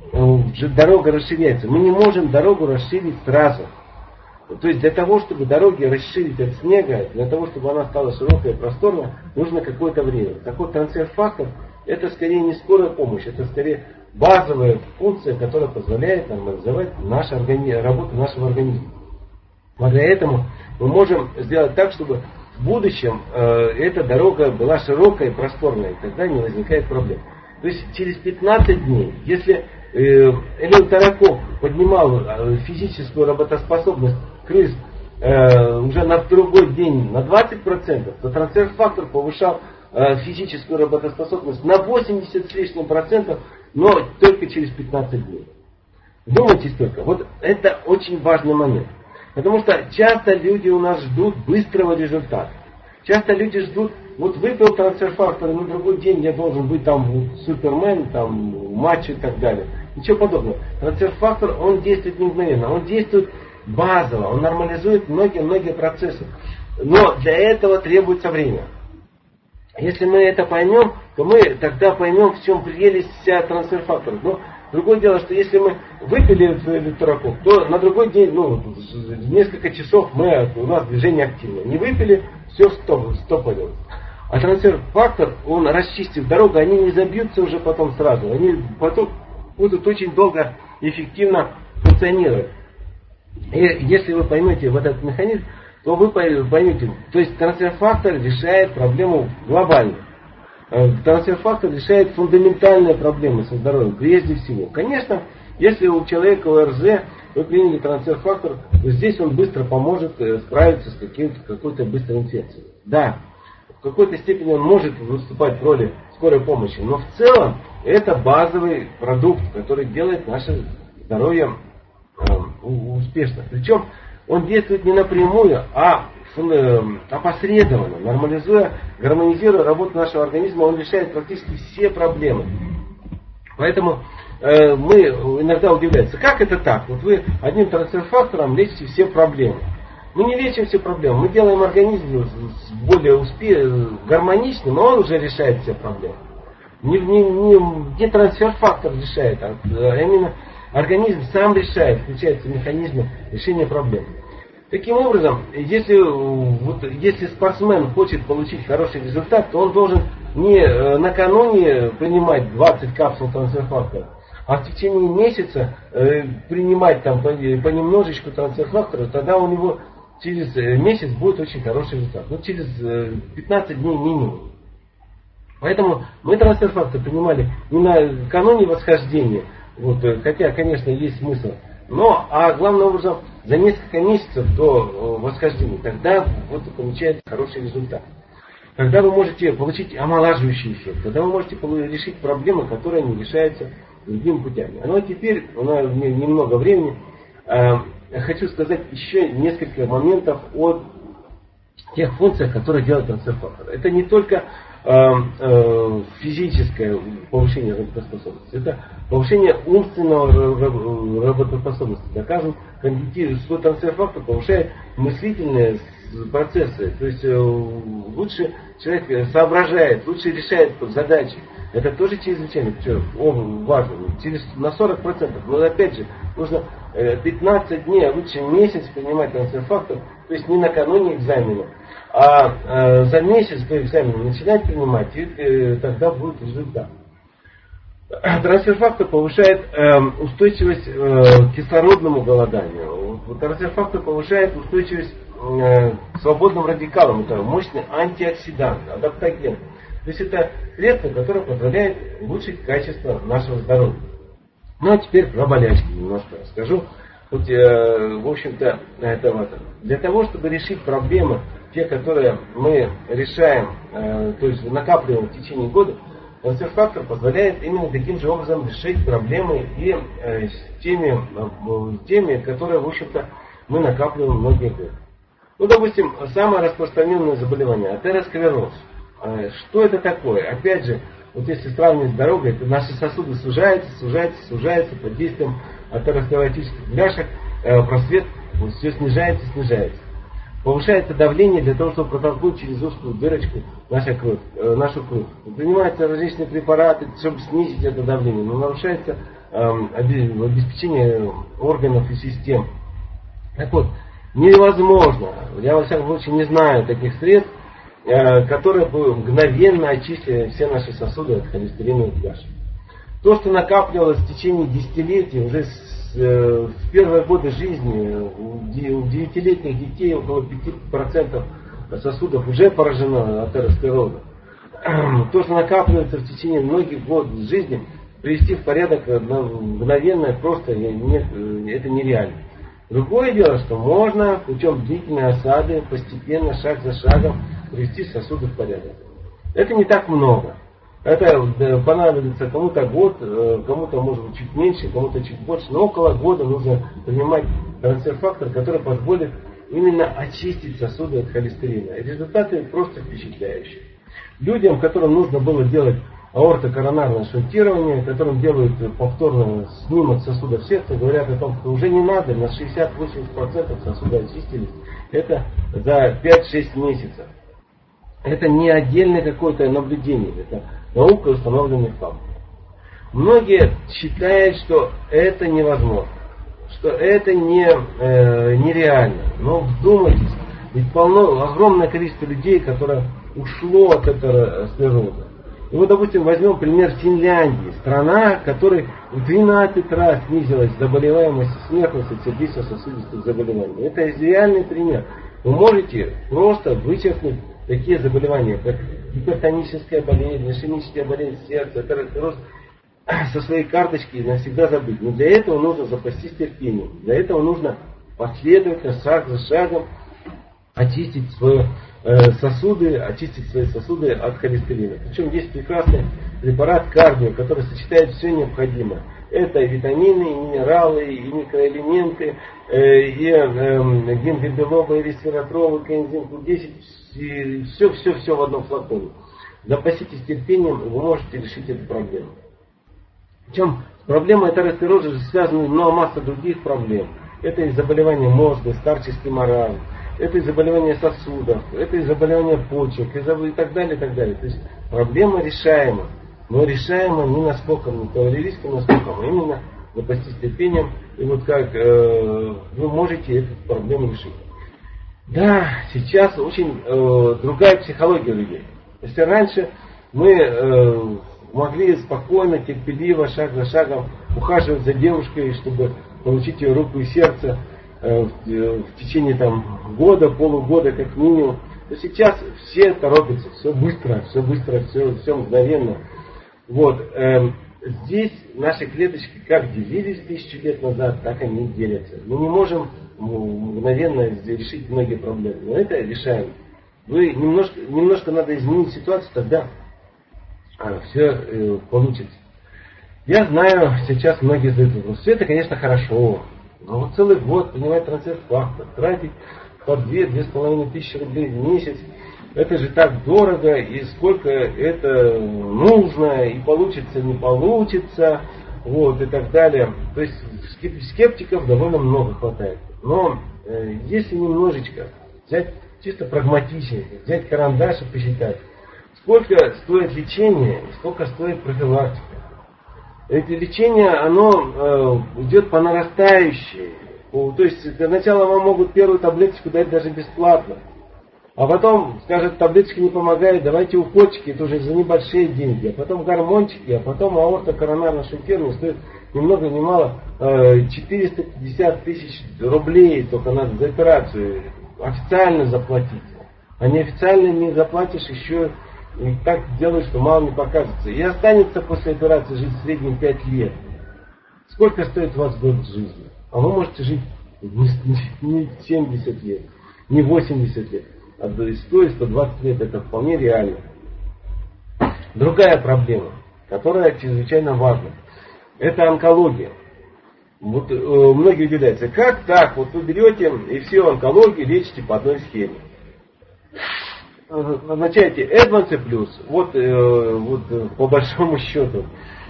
дорога расширяется. Мы не можем дорогу расширить сразу. То есть для того, чтобы дороги расширить от снега, для того, чтобы она стала широкой и просторной, нужно какое-то время. Так вот, трансфер-фактор это скорее не скорая помощь, это скорее базовая функция, которая позволяет нормализовать работу нашего организма. Благодаря этому мы можем сделать так, чтобы в будущем эта дорога была широкая и просторная, и тогда не возникает проблем. То есть через 15 дней, если элеутерококк поднимал физическую работоспособность крыс уже на другой день на 20%, то трансфер-фактор повышал физическую работоспособность на 80 с лишним процентов, но только через 15 дней. Думайте только, вот это очень важный момент. Потому что часто люди у нас ждут быстрого результата. Часто люди ждут, вот выпил трансфер-фактор, и на другой день я должен быть там супермен, там матч и так далее. Ничего подобного. Трансфер-фактор, он действует не мгновенно, он действует базово, он нормализует многие процессы. Но для этого требуется время. Если мы это поймем, то мы тогда поймем, в чем прелесть вся трансфер-фактора. Но другое дело, что если мы выпили элеутерококк, то на другой день, несколько часов у нас движение активно. Не выпили, все стопорилось. А трансфер-фактор, он расчистив дорогу, они не забьются уже потом сразу. Они потом будут очень долго и эффективно функционировать. И если вы поймете вот этот механизм, то вы поймете, то есть трансфер-фактор решает проблему глобально. Трансфер-фактор решает фундаментальные проблемы со здоровьем, прежде всего. Конечно, если у человека ОРЗ, вы приняли трансфер-фактор, то здесь он быстро поможет справиться с какой-то быстрой инфекцией. Да, в какой-то степени он может выступать в роли скорой помощи, но в целом это базовый продукт, который делает наше здоровье успешно. Причем он действует не напрямую, а опосредованно, нормализуя, гармонизируя работу нашего организма, он решает практически все проблемы. Поэтому мы иногда удивляемся, как это так? Вот вы одним трансфер-фактором лечите все проблемы. Мы не лечим все проблемы, мы делаем организм более гармоничным, но он уже решает все проблемы. Не трансфер-фактор решает, а именно организм сам решает, включаются механизмы решения проблем. Таким образом, если спортсмен хочет получить хороший результат, то он должен не накануне принимать 20 капсул трансфер-фактора, а в течение месяца принимать там понемножечку трансфер-фактора, тогда у него через месяц будет очень хороший результат. Через 15 дней минимум. Поэтому мы трансфер-фактор принимали не накануне восхождения, хотя, конечно, есть смысл. А главным образом за несколько месяцев до восхождения, тогда получается хороший результат. Тогда вы можете получить омолаживающий эффект, тогда вы можете решить проблемы, которые не решаются другими путями. Ну а теперь, у нас немного времени, хочу сказать еще несколько моментов о тех функциях, которые делает трансфер-фактор. Это не только физическое повышение работоспособности, это повышение умственного работоспособности. Доказано, что трансфер-фактор повышает мыслительные процессы, то есть лучше человек соображает, лучше решает задачи. Это тоже чрезвычайно важно, на 40%. Но опять же, нужно 15 дней, а лучше месяц принимать трансфер-фактор, то есть не накануне экзамена, а за месяц до экзамена начинать принимать, и тогда будет результат. Трансфер-фактор повышает устойчивость к кислородному голоданию. Трансфер-фактор повышает устойчивость к свободным радикалам. Это мощный антиоксидант, адаптоген. То есть это средство, которое позволяет улучшить качество нашего здоровья. Ну а теперь про болячки немножко расскажу. В общем-то, для того, чтобы решить проблемы те, которые мы решаем, то есть накапливаем в течение года, трансфер-фактор позволяет именно таким же образом решить проблемы и с теми, которые, в общем-то, мы накапливаем многие годы. Ну, допустим, самое распространенное заболевание – атеросклероз. Что это такое? Опять же, вот если сравнивать с дорогой, то наши сосуды сужаются под действием атеросклеротических бляшек, просвет все снижается. Повышается давление для того, чтобы протолкнуть через узкую дырочку нашу кровь. Принимаются различные препараты, чтобы снизить это давление, но нарушается обеспечение органов и систем. Так вот, невозможно, я во всяком случае не знаю таких средств, которые бы мгновенно очистили все наши сосуды от холестериновых бляшек. То, что накапливалось в течение десятилетий, уже в первые годы жизни у 9-летних детей около 5% сосудов уже поражено атеросклерозом. То, что накапливается в течение многих год жизни, привести в порядок мгновенно просто это нереально. Другое дело, что можно путем длительной осады постепенно, шаг за шагом привести сосуды в порядок. Это не так много. Это понадобится кому-то год, кому-то может быть чуть меньше, кому-то чуть больше. Но около года нужно принимать трансфер-фактор, который позволит именно очистить сосуды от холестерина. И результаты просто впечатляющие. Людям, которым нужно было делать аортокоронарное шунтирование, которым делают повторно снимок сосудов сердца, говорят о том, что уже не надо, на 60-80% сосуды очистились. Это за 5-6 месяцев. Это не отдельное какое-то наблюдение, это наука установленных фактов. Многие считают, что это невозможно, что это нереально. Но вдумайтесь, ведь огромное количество людей, которое ушло от этого склероза. И вот, допустим, возьмем пример Финляндии, страна, в которой в 12 раз снизилась заболеваемость и смертность от сердечно-сосудистых заболеваний. Это реальный пример. Вы можете просто вычеркнуть такие заболевания, как гипертоническая болезнь, ишемическая болезнь сердца, атеросклероз со своей карточки навсегда забыть. Но для этого нужно запастись терпением. Для этого нужно последовательно, шаг за шагом очистить свои сосуды от холестерина. Причем есть прекрасный препарат кардио, который сочетает все необходимое. Это и витамины, и минералы, и микроэлементы, и гингобилоба, и ресвератрол, и коэнзим Q10, и все в одном флаконе. Запаситесь терпением, и вы можете решить эту проблему. Причем проблема атеросклероза связана с массой других проблем. Это и заболевание мозга, старческий маразм, это и заболевание сосудов, это и заболевание почек, и так далее, и так далее. То есть проблема решаема. Но решаемо не наскоком, не кавалерийским наскоком, а именно запастись терпением, и вот как вы можете эту проблему решить. Да, сейчас очень другая психология людей. Если раньше мы могли спокойно, терпеливо, шаг за шагом ухаживать за девушкой, чтобы получить ее руку и сердце в течение года, полугода как минимум, то сейчас все торопятся, все быстро, все мгновенно. Вот, здесь наши клеточки как делились 1000 лет назад, так они и делятся. Мы не можем мгновенно решить многие проблемы, но это решаем. Вы немножко надо изменить ситуацию, тогда все получится. Я знаю, сейчас многие задают вопрос, все это, конечно, хорошо, но вот целый год принимать трансфер-фактор, тратить по 2-2,5 тысячи рублей в месяц, это же так дорого, и сколько это нужно, и получится, не получится, вот, и так далее. То есть скептиков довольно много хватает. Но если немножечко взять чисто прагматично, взять карандаш и посчитать, сколько стоит лечение и сколько стоит профилактика. Это лечение, оно идет по нарастающей. То есть сначала вам могут первую таблеточку дать даже бесплатно. А потом скажут, таблеточка не помогает, давайте укольчики, это уже за небольшие деньги. А потом гормончики, а потом аортокоронарное шунтирование стоит ни много ни мало 450 тысяч рублей только надо за операцию официально заплатить. А неофициально не заплатишь, еще и так делаешь, что мало не покажется. И останется после операции жить в среднем 5 лет. Сколько стоит у вас год жизни? А вы можете жить не 70 лет, не 80 лет. и 100, и 120 лет, это вполне реально. Другая проблема, которая чрезвычайно важна, это онкология. Вот многие удивляются, как так, вот вы берете и всю онкологию лечите по одной схеме. Назначаете Эдванс+, вот по большому счету.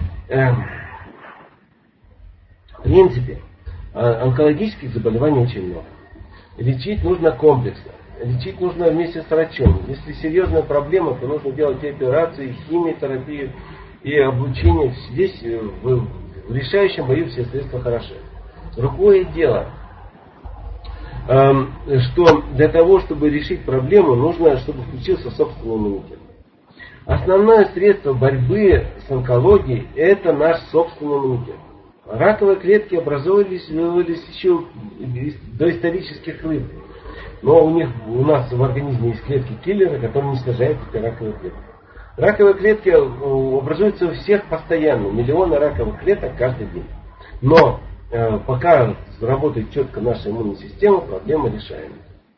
В принципе, онкологических заболеваний очень много. Лечить нужно комплексно. Лечить нужно вместе с врачом. Если серьезная проблема, то нужно делать и операции, и химиотерапию, и облучение. Здесь в решающем бою все средства хороши. Другое дело, что для того, чтобы решить проблему, нужно, чтобы включился собственный иммунитет. Основное средство борьбы с онкологией – это наш собственный иммунитет. Раковые клетки образовывались еще до исторических лет. Но у нас в организме есть клетки-киллеры, которые уничтожают эти раковые клетки. Раковые клетки образуются у всех постоянно. Миллионы раковых клеток каждый день. Но пока работает четко наша иммунная система, проблема решаема.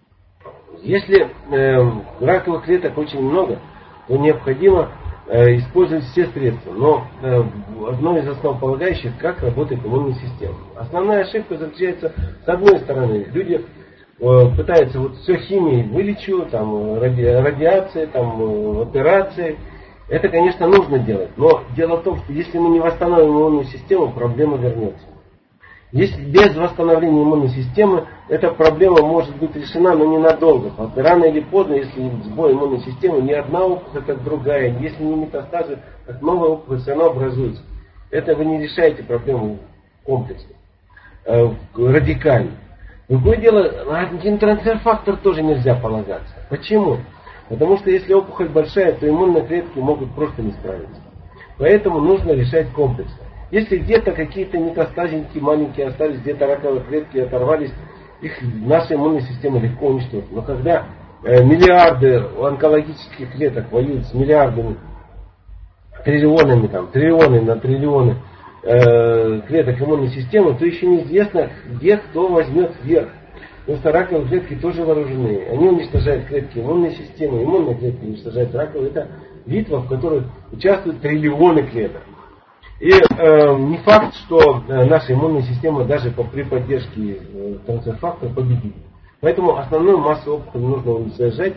Если раковых клеток очень много, то необходимо использовать все средства. Но одно из основополагающих, как работает иммунная система. Основная ошибка заключается, с одной стороны, люди пытаются вот все химией вылечу, там, радиация, там, операции. Это, конечно, нужно делать. Но дело в том, что если мы не восстановим иммунную систему, проблема вернется. Если без восстановления иммунной системы, эта проблема может быть решена, но ненадолго. Рано или поздно, если сбой иммунной системы, ни одна опухоль, как другая, если не метастазы, как новая опухоль, все равно образуется. Это вы не решаете проблему комплексно, радикально. Другое дело, на один трансфер-фактор тоже нельзя полагаться. Почему? Потому что если опухоль большая, то иммунные клетки могут просто не справиться. Поэтому нужно решать комплексно. Если где-то какие-то метастазинки маленькие остались, где-то раковые клетки оторвались, их наша иммунная система легко уничтожит. Но когда миллиарды онкологических клеток воюют с миллиардами, триллионами, триллионы на триллионы клеток иммунной системы, то еще неизвестно, где кто возьмет вверх. Потому что раковые клетки тоже вооружены. Они уничтожают клетки иммунной системы, иммунные клетки уничтожают раковые. Это битва, в которой участвуют триллионы клеток. И не факт, что наша иммунная система даже при поддержке трансфер-фактора победит. Поэтому основную массу опухолей нужно уничтожать,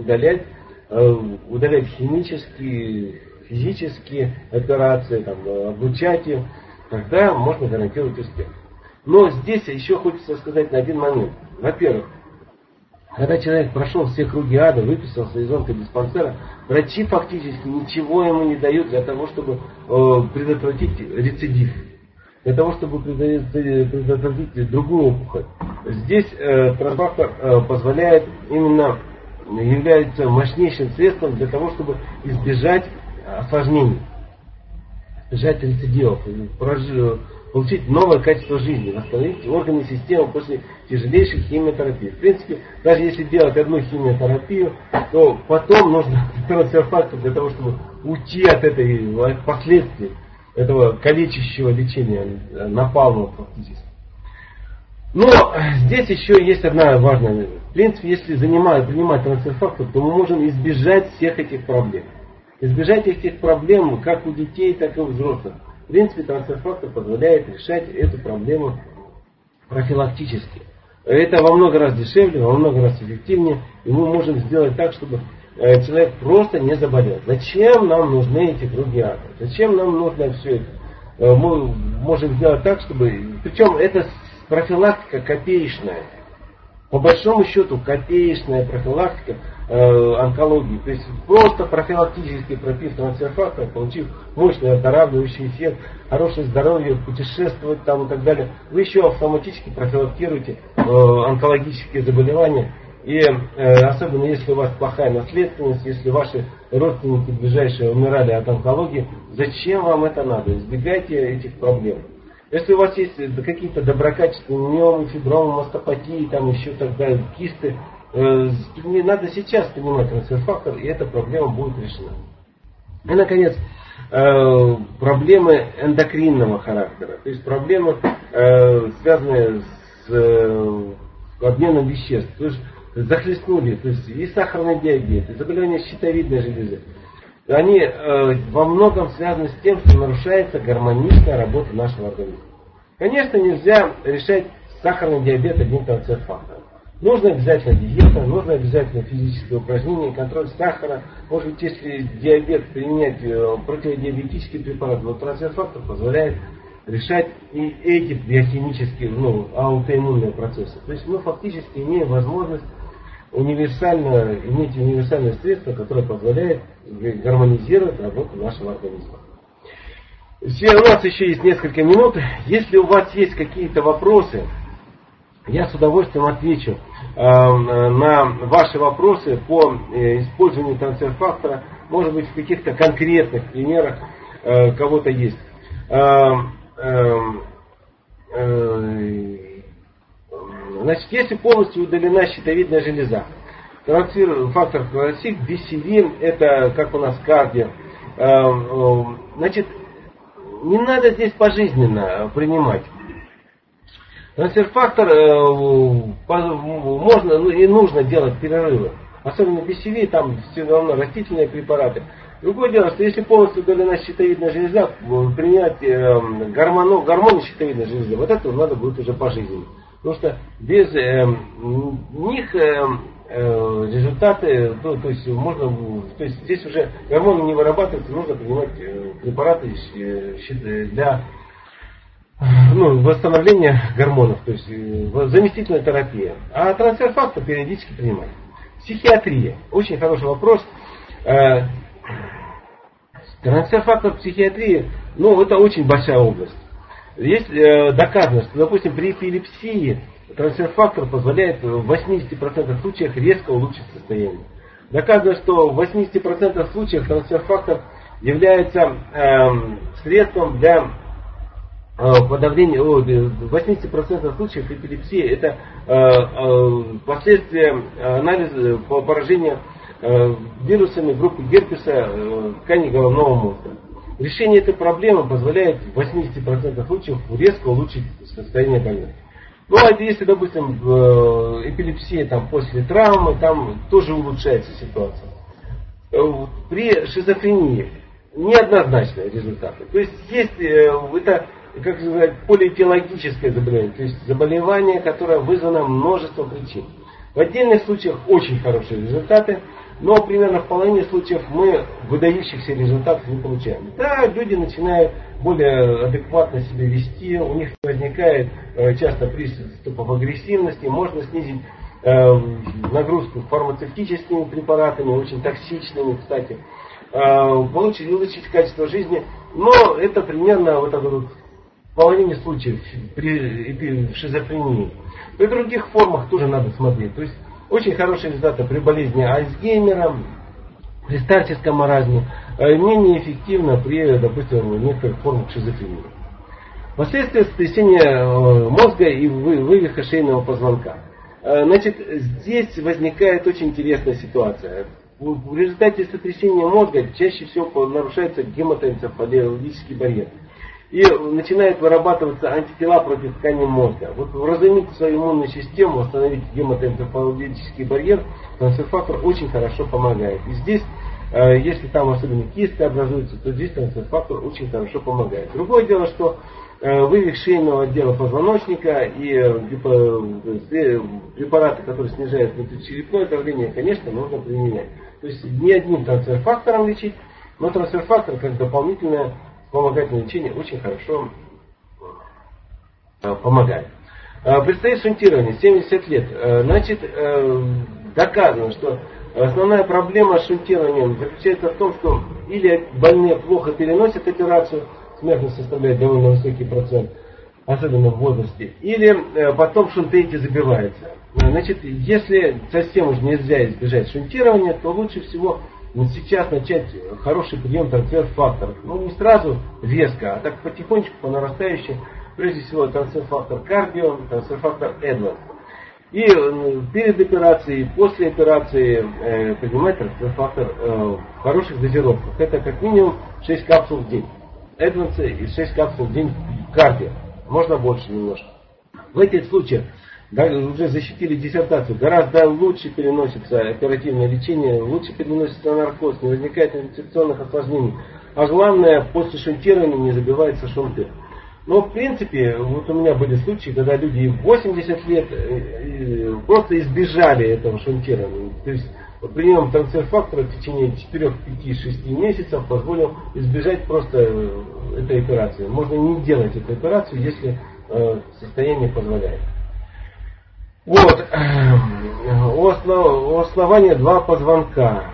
удалять химические, физические операции, облучать их. Тогда можно гарантировать успех. Но здесь еще хочется сказать на один момент. Во-первых, когда человек прошел все круги ада, выписался из онкодиспансера, врачи фактически ничего ему не дают для того, чтобы предотвратить рецидив. Для того, чтобы предотвратить другую опухоль. Здесь трансфактор позволяет, именно является мощнейшим средством для того, чтобы избежать осложнений, избежать рецидивов, получить новое качество жизни, восстановить органы системы после тяжелейшей химиотерапии. В принципе, даже если делать одну химиотерапию, то потом нужно трансфер-фактор для того, чтобы уйти от последствий этого калечащего лечения, напалма фактически. Но здесь еще есть одна важная вещь. В принципе, если принимать трансфер-фактор, то мы можем избежать всех этих проблем. Избежать этих проблем как у детей, так и у взрослых. В принципе, трансфер-фактор позволяет решать эту проблему профилактически. Это во много раз дешевле, во много раз эффективнее. И мы можем сделать так, чтобы человек просто не заболел. Зачем нам нужны эти круги ада? Зачем нам нужно все это? Мы можем сделать так, чтобы... Причем это профилактика копеечная. По большому счету копеечная профилактика онкологии. То есть просто профилактически пропив трансфер-фактор, получив мощный оздоравливающий эффект, хорошее здоровье, путешествовать и так далее, вы еще автоматически профилактируете онкологические заболевания. И особенно если у вас плохая наследственность, если ваши родственники ближайшие умирали от онкологии, зачем вам это надо? Избегайте этих проблем. Если у вас есть какие-то доброкачественные миомы, фибромы, мастопатии, еще тогда кисты, не надо сейчас принимать трансфер-фактор, и эта проблема будет решена. И, наконец, проблемы эндокринного характера, то есть проблемы, связанные с обменом веществ. То есть захлестнули, то есть и сахарный диабет, и заболевания щитовидной железы, они во многом связаны с тем, что нарушается гармоничная работа нашего организма. Конечно, нельзя решать сахарный диабет одним трансфер-фактором. Нужно обязательно диета, нужно обязательно физические упражнения, контроль сахара. Может быть, если диабет применять противодиабетические препараты, но трансфер-фактор позволяет решать и эти биохимические, аутоиммунные процессы. То есть мы фактически имеем возможность иметь универсальное средство, которое позволяет гармонизировать работу нашего организма. У нас еще есть несколько минут. Если у вас есть какие-то вопросы, я с удовольствием отвечу на ваши вопросы по использованию трансфер-фактора. Может быть, в каких-то конкретных примерах кого-то есть. Значит, если полностью удалена щитовидная железа, трансфер-фактор классик, BCV, это как у нас кардио, значит, не надо здесь пожизненно принимать. Трансфер-фактор можно и нужно делать перерывы. Особенно BCV, там все равно растительные препараты. Другое дело, что если полностью удалена щитовидная железа, принять гормоны щитовидной железы, вот это надо будет уже пожизненно. Потому что без них результаты, то есть здесь уже гормоны не вырабатываются, нужно принимать препараты для восстановления гормонов, то есть заместительная терапия. А трансфер-фактор периодически принимать. Психиатрия. Очень хороший вопрос. Трансфер-фактор психиатрии, это очень большая область. Есть доказано, что, допустим, при эпилепсии трансфер-фактор позволяет в 80% случаев резко улучшить состояние. Доказано, что в 80% случаев трансфер-фактор является средством для подавления, в 80% случаев эпилепсии это последствия анализа поражения вирусами группы герпеса тканей головного мозга. Решение этой проблемы позволяет в 80% случаев резко улучшить состояние больных. А если, допустим, эпилепсия после травмы, там тоже улучшается ситуация. При шизофрении неоднозначные результаты. То есть это, как сказать, полиэтиологическое заболевание, то есть заболевание, которое вызвано множеством причин. В отдельных случаях очень хорошие результаты, но примерно в половине случаев мы выдающихся результатов не получаем. Да, люди начинают более адекватно себя вести, у них возникает часто приступов агрессивности, можно снизить нагрузку фармацевтическими препаратами, очень токсичными, кстати, улучшить качество жизни, но это примерно в половине случаев при шизофрении. При других формах тоже надо смотреть. То есть очень хорошие результаты при болезни Альцгеймера, при старческом маразме, менее эффективно при, допустим, некоторых формах шизофрении. Последствия сотрясения мозга и вывиха шейного позвонка. Значит, здесь возникает очень интересная ситуация. В результате сотрясения мозга чаще всего нарушается гематоэнцефалический барьер. И начинают вырабатываться антитела против тканей мозга. Разумить свою иммунную систему, восстановить гематоэнцефалический барьер, трансфер-фактор очень хорошо помогает. И здесь, если там особенно кисты образуются, то здесь трансфер-фактор очень хорошо помогает. Другое дело, что вывих шейного отдела позвоночника и препараты, которые снижают внутричерепное давление, конечно, нужно применять. То есть не одним трансфер-фактором лечить, но трансфер-фактор как дополнительное вспомогательное лечение очень хорошо помогает. Предстоит шунтирование, 70 лет. Значит, доказано, что основная проблема с шунтированием заключается в том, что или больные плохо переносят операцию, смертность составляет довольно высокий процент, особенно в возрасте, или потом шунты эти забиваются. Значит, если совсем уж нельзя избежать шунтирования, то лучше всего сейчас начать хороший прием трансфер-факторов. Не сразу резко, а так потихонечку, по нарастающей. Прежде всего трансфер-фактор кардио, трансфер-фактор Эдвардс. И перед операцией, после операции принимать трансфер-фактор в хороших дозировках. Это как минимум 6 капсул в день. Эдвардса и 6 капсул в день кардио. Можно больше немножко. В этих случаях да, уже защитили диссертацию, гораздо лучше переносится оперативное лечение, лучше переносится наркоз, не возникает инфекционных осложнений. А главное, после шунтирования не забивается шунты. Но в принципе, вот у меня были случаи, когда люди в 80 лет просто избежали этого шунтирования. То есть прием трансфер-фактора в течение 4, 5, 6 месяцев позволил избежать просто этой операции. Можно не делать эту операцию, если состояние позволяет. Вот. У основания 2 позвонка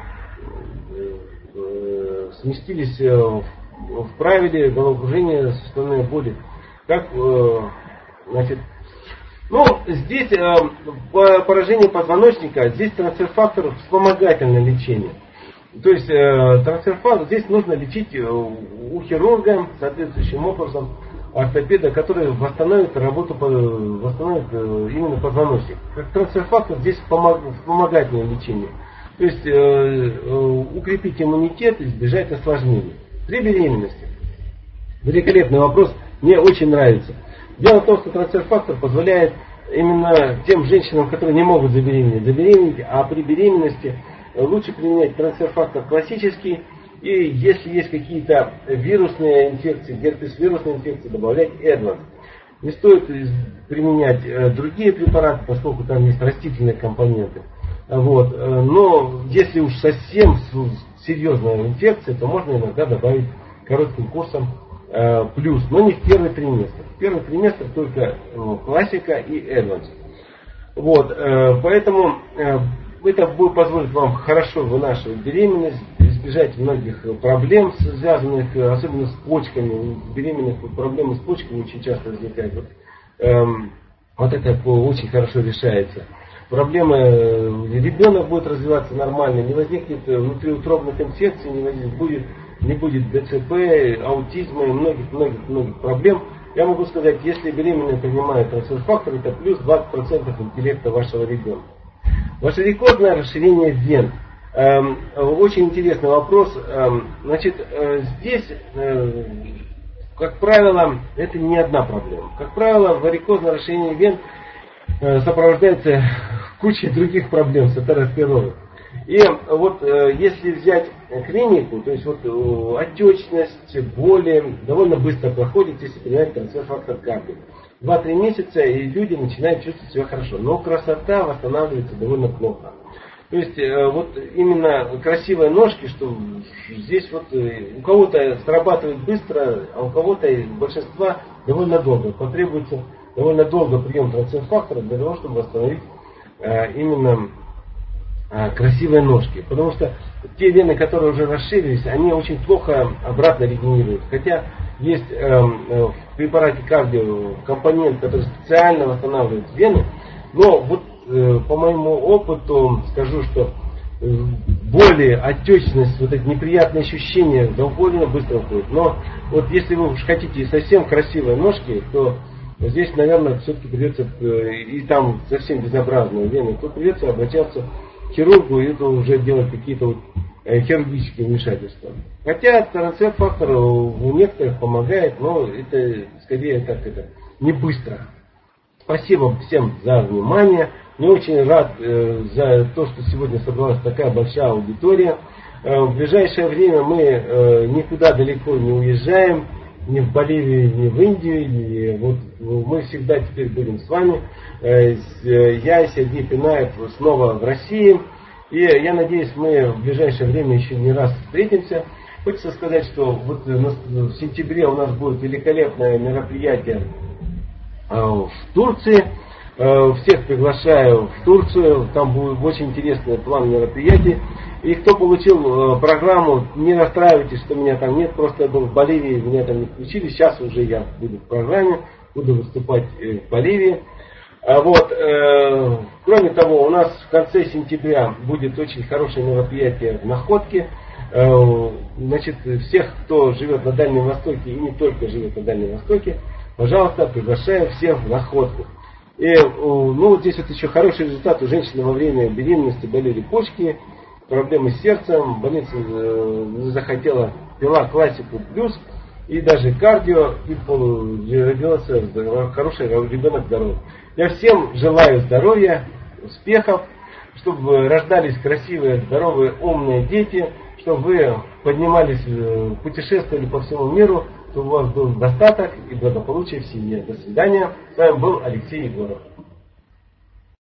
сместились в правиле головокружения, суставные боли. Как, значит, ну, здесь поражение позвоночника, здесь трансфер-фактор вспомогательное лечение. То есть трансфер-фактор здесь нужно лечить у хирурга соответствующим образом, ортопеда, который восстановит работу, восстановит именно позвоночник. Как трансфер-фактор здесь вспомогательное лечение. То есть укрепить иммунитет и избежать осложнений. При беременности. Великолепный вопрос, мне очень нравится. Дело в том, что трансфер-фактор позволяет именно тем женщинам, которые не могут забеременеть, а при беременности лучше применять трансфер-фактор классический, и если есть какие-то вирусные инфекции, герпес-вирусные инфекции, добавлять Эдванс. Не стоит применять другие препараты, поскольку там есть растительные компоненты. Вот. Но если уж совсем серьезная инфекция, то можно иногда добавить коротким курсом плюс, но не в первый триместр. В первый триместр только классика и Эдванс. Вот. Поэтому это будет позволить вам хорошо вынашивать беременность, избежать многих проблем, связанных особенно с почками. У беременных проблемы с почками очень часто возникают. Вот это очень хорошо решается. Проблемы, ребенок будет развиваться нормально, не возникнет внутриутробных инфекций, не будет ДЦП, аутизма и многих проблем. Я могу сказать, если беременная принимает трансфер-фактор, это плюс 20% интеллекта вашего ребенка. Варикозное расширение вен. Очень интересный вопрос. Значит, здесь, как правило, это не одна проблема. Как правило, варикозное расширение вен сопровождается кучей других проблем с атеросклерозом. И вот если взять клинику, то есть вот отечность, боли довольно быстро проходит, если принять трансфер-фактор капли. 2-3 месяца, и люди начинают чувствовать себя хорошо. Но красота восстанавливается довольно плохо. То есть вот именно красивые ножки, что здесь вот у кого-то срабатывает быстро, а у кого-то, большинства, довольно долго. Потребуется довольно долго прием трансфер-фактора для того, чтобы восстановить именно красивые ножки. Потому что те вены, которые уже расширились, они очень плохо обратно регенерируют. Хотя есть в препарате кардио компонент, который специально восстанавливает вены. Но вот по моему опыту скажу, что боли, отечность, вот эти неприятные ощущения довольно быстро уходят. Но вот если вы уж хотите совсем красивые ножки, то здесь, наверное, все-таки придется, и там совсем безобразные вены, то придется обращаться к хирургу и это уже делать какие-то вот хирургические вмешательства. Хотя трансфер-фактор у некоторых помогает, но это скорее так это не быстро. Спасибо всем за внимание. Мне очень рад за то, что сегодня собралась такая большая аудитория. В ближайшее время мы никуда далеко не уезжаем, ни в Боливию, ни в Индию. И вот мы всегда теперь будем с вами. Я, Сергей Пинаев, снова в России. И я надеюсь, мы в ближайшее время еще не раз встретимся. Хочется сказать, что вот в сентябре у нас будет великолепное мероприятие в Турции. Всех приглашаю в Турцию. Там будет очень интересный план мероприятий. И кто получил программу, не расстраивайтесь, что меня там нет. Просто я был в Боливии, меня там не включили. Сейчас уже я буду в программе, буду выступать в Боливии. Вот. Кроме того, у нас в конце сентября будет очень хорошее мероприятие в Находке. Значит, всех, кто живет на Дальнем Востоке и не только живет на Дальнем Востоке, пожалуйста, приглашаю всех в Находку. И ну, вот здесь вот еще хороший результат. У женщины во время беременности болели почки, проблемы с сердцем, больница не захотела, пила классику плюс. и даже кардио, и родился хороший ребенок здоровый. Я всем желаю здоровья, успехов, чтобы рождались красивые, здоровые, умные дети, чтобы вы поднимались, путешествовали по всему миру, чтобы у вас был достаток и благополучие в семье. До свидания. С вами был Алексей Егоров.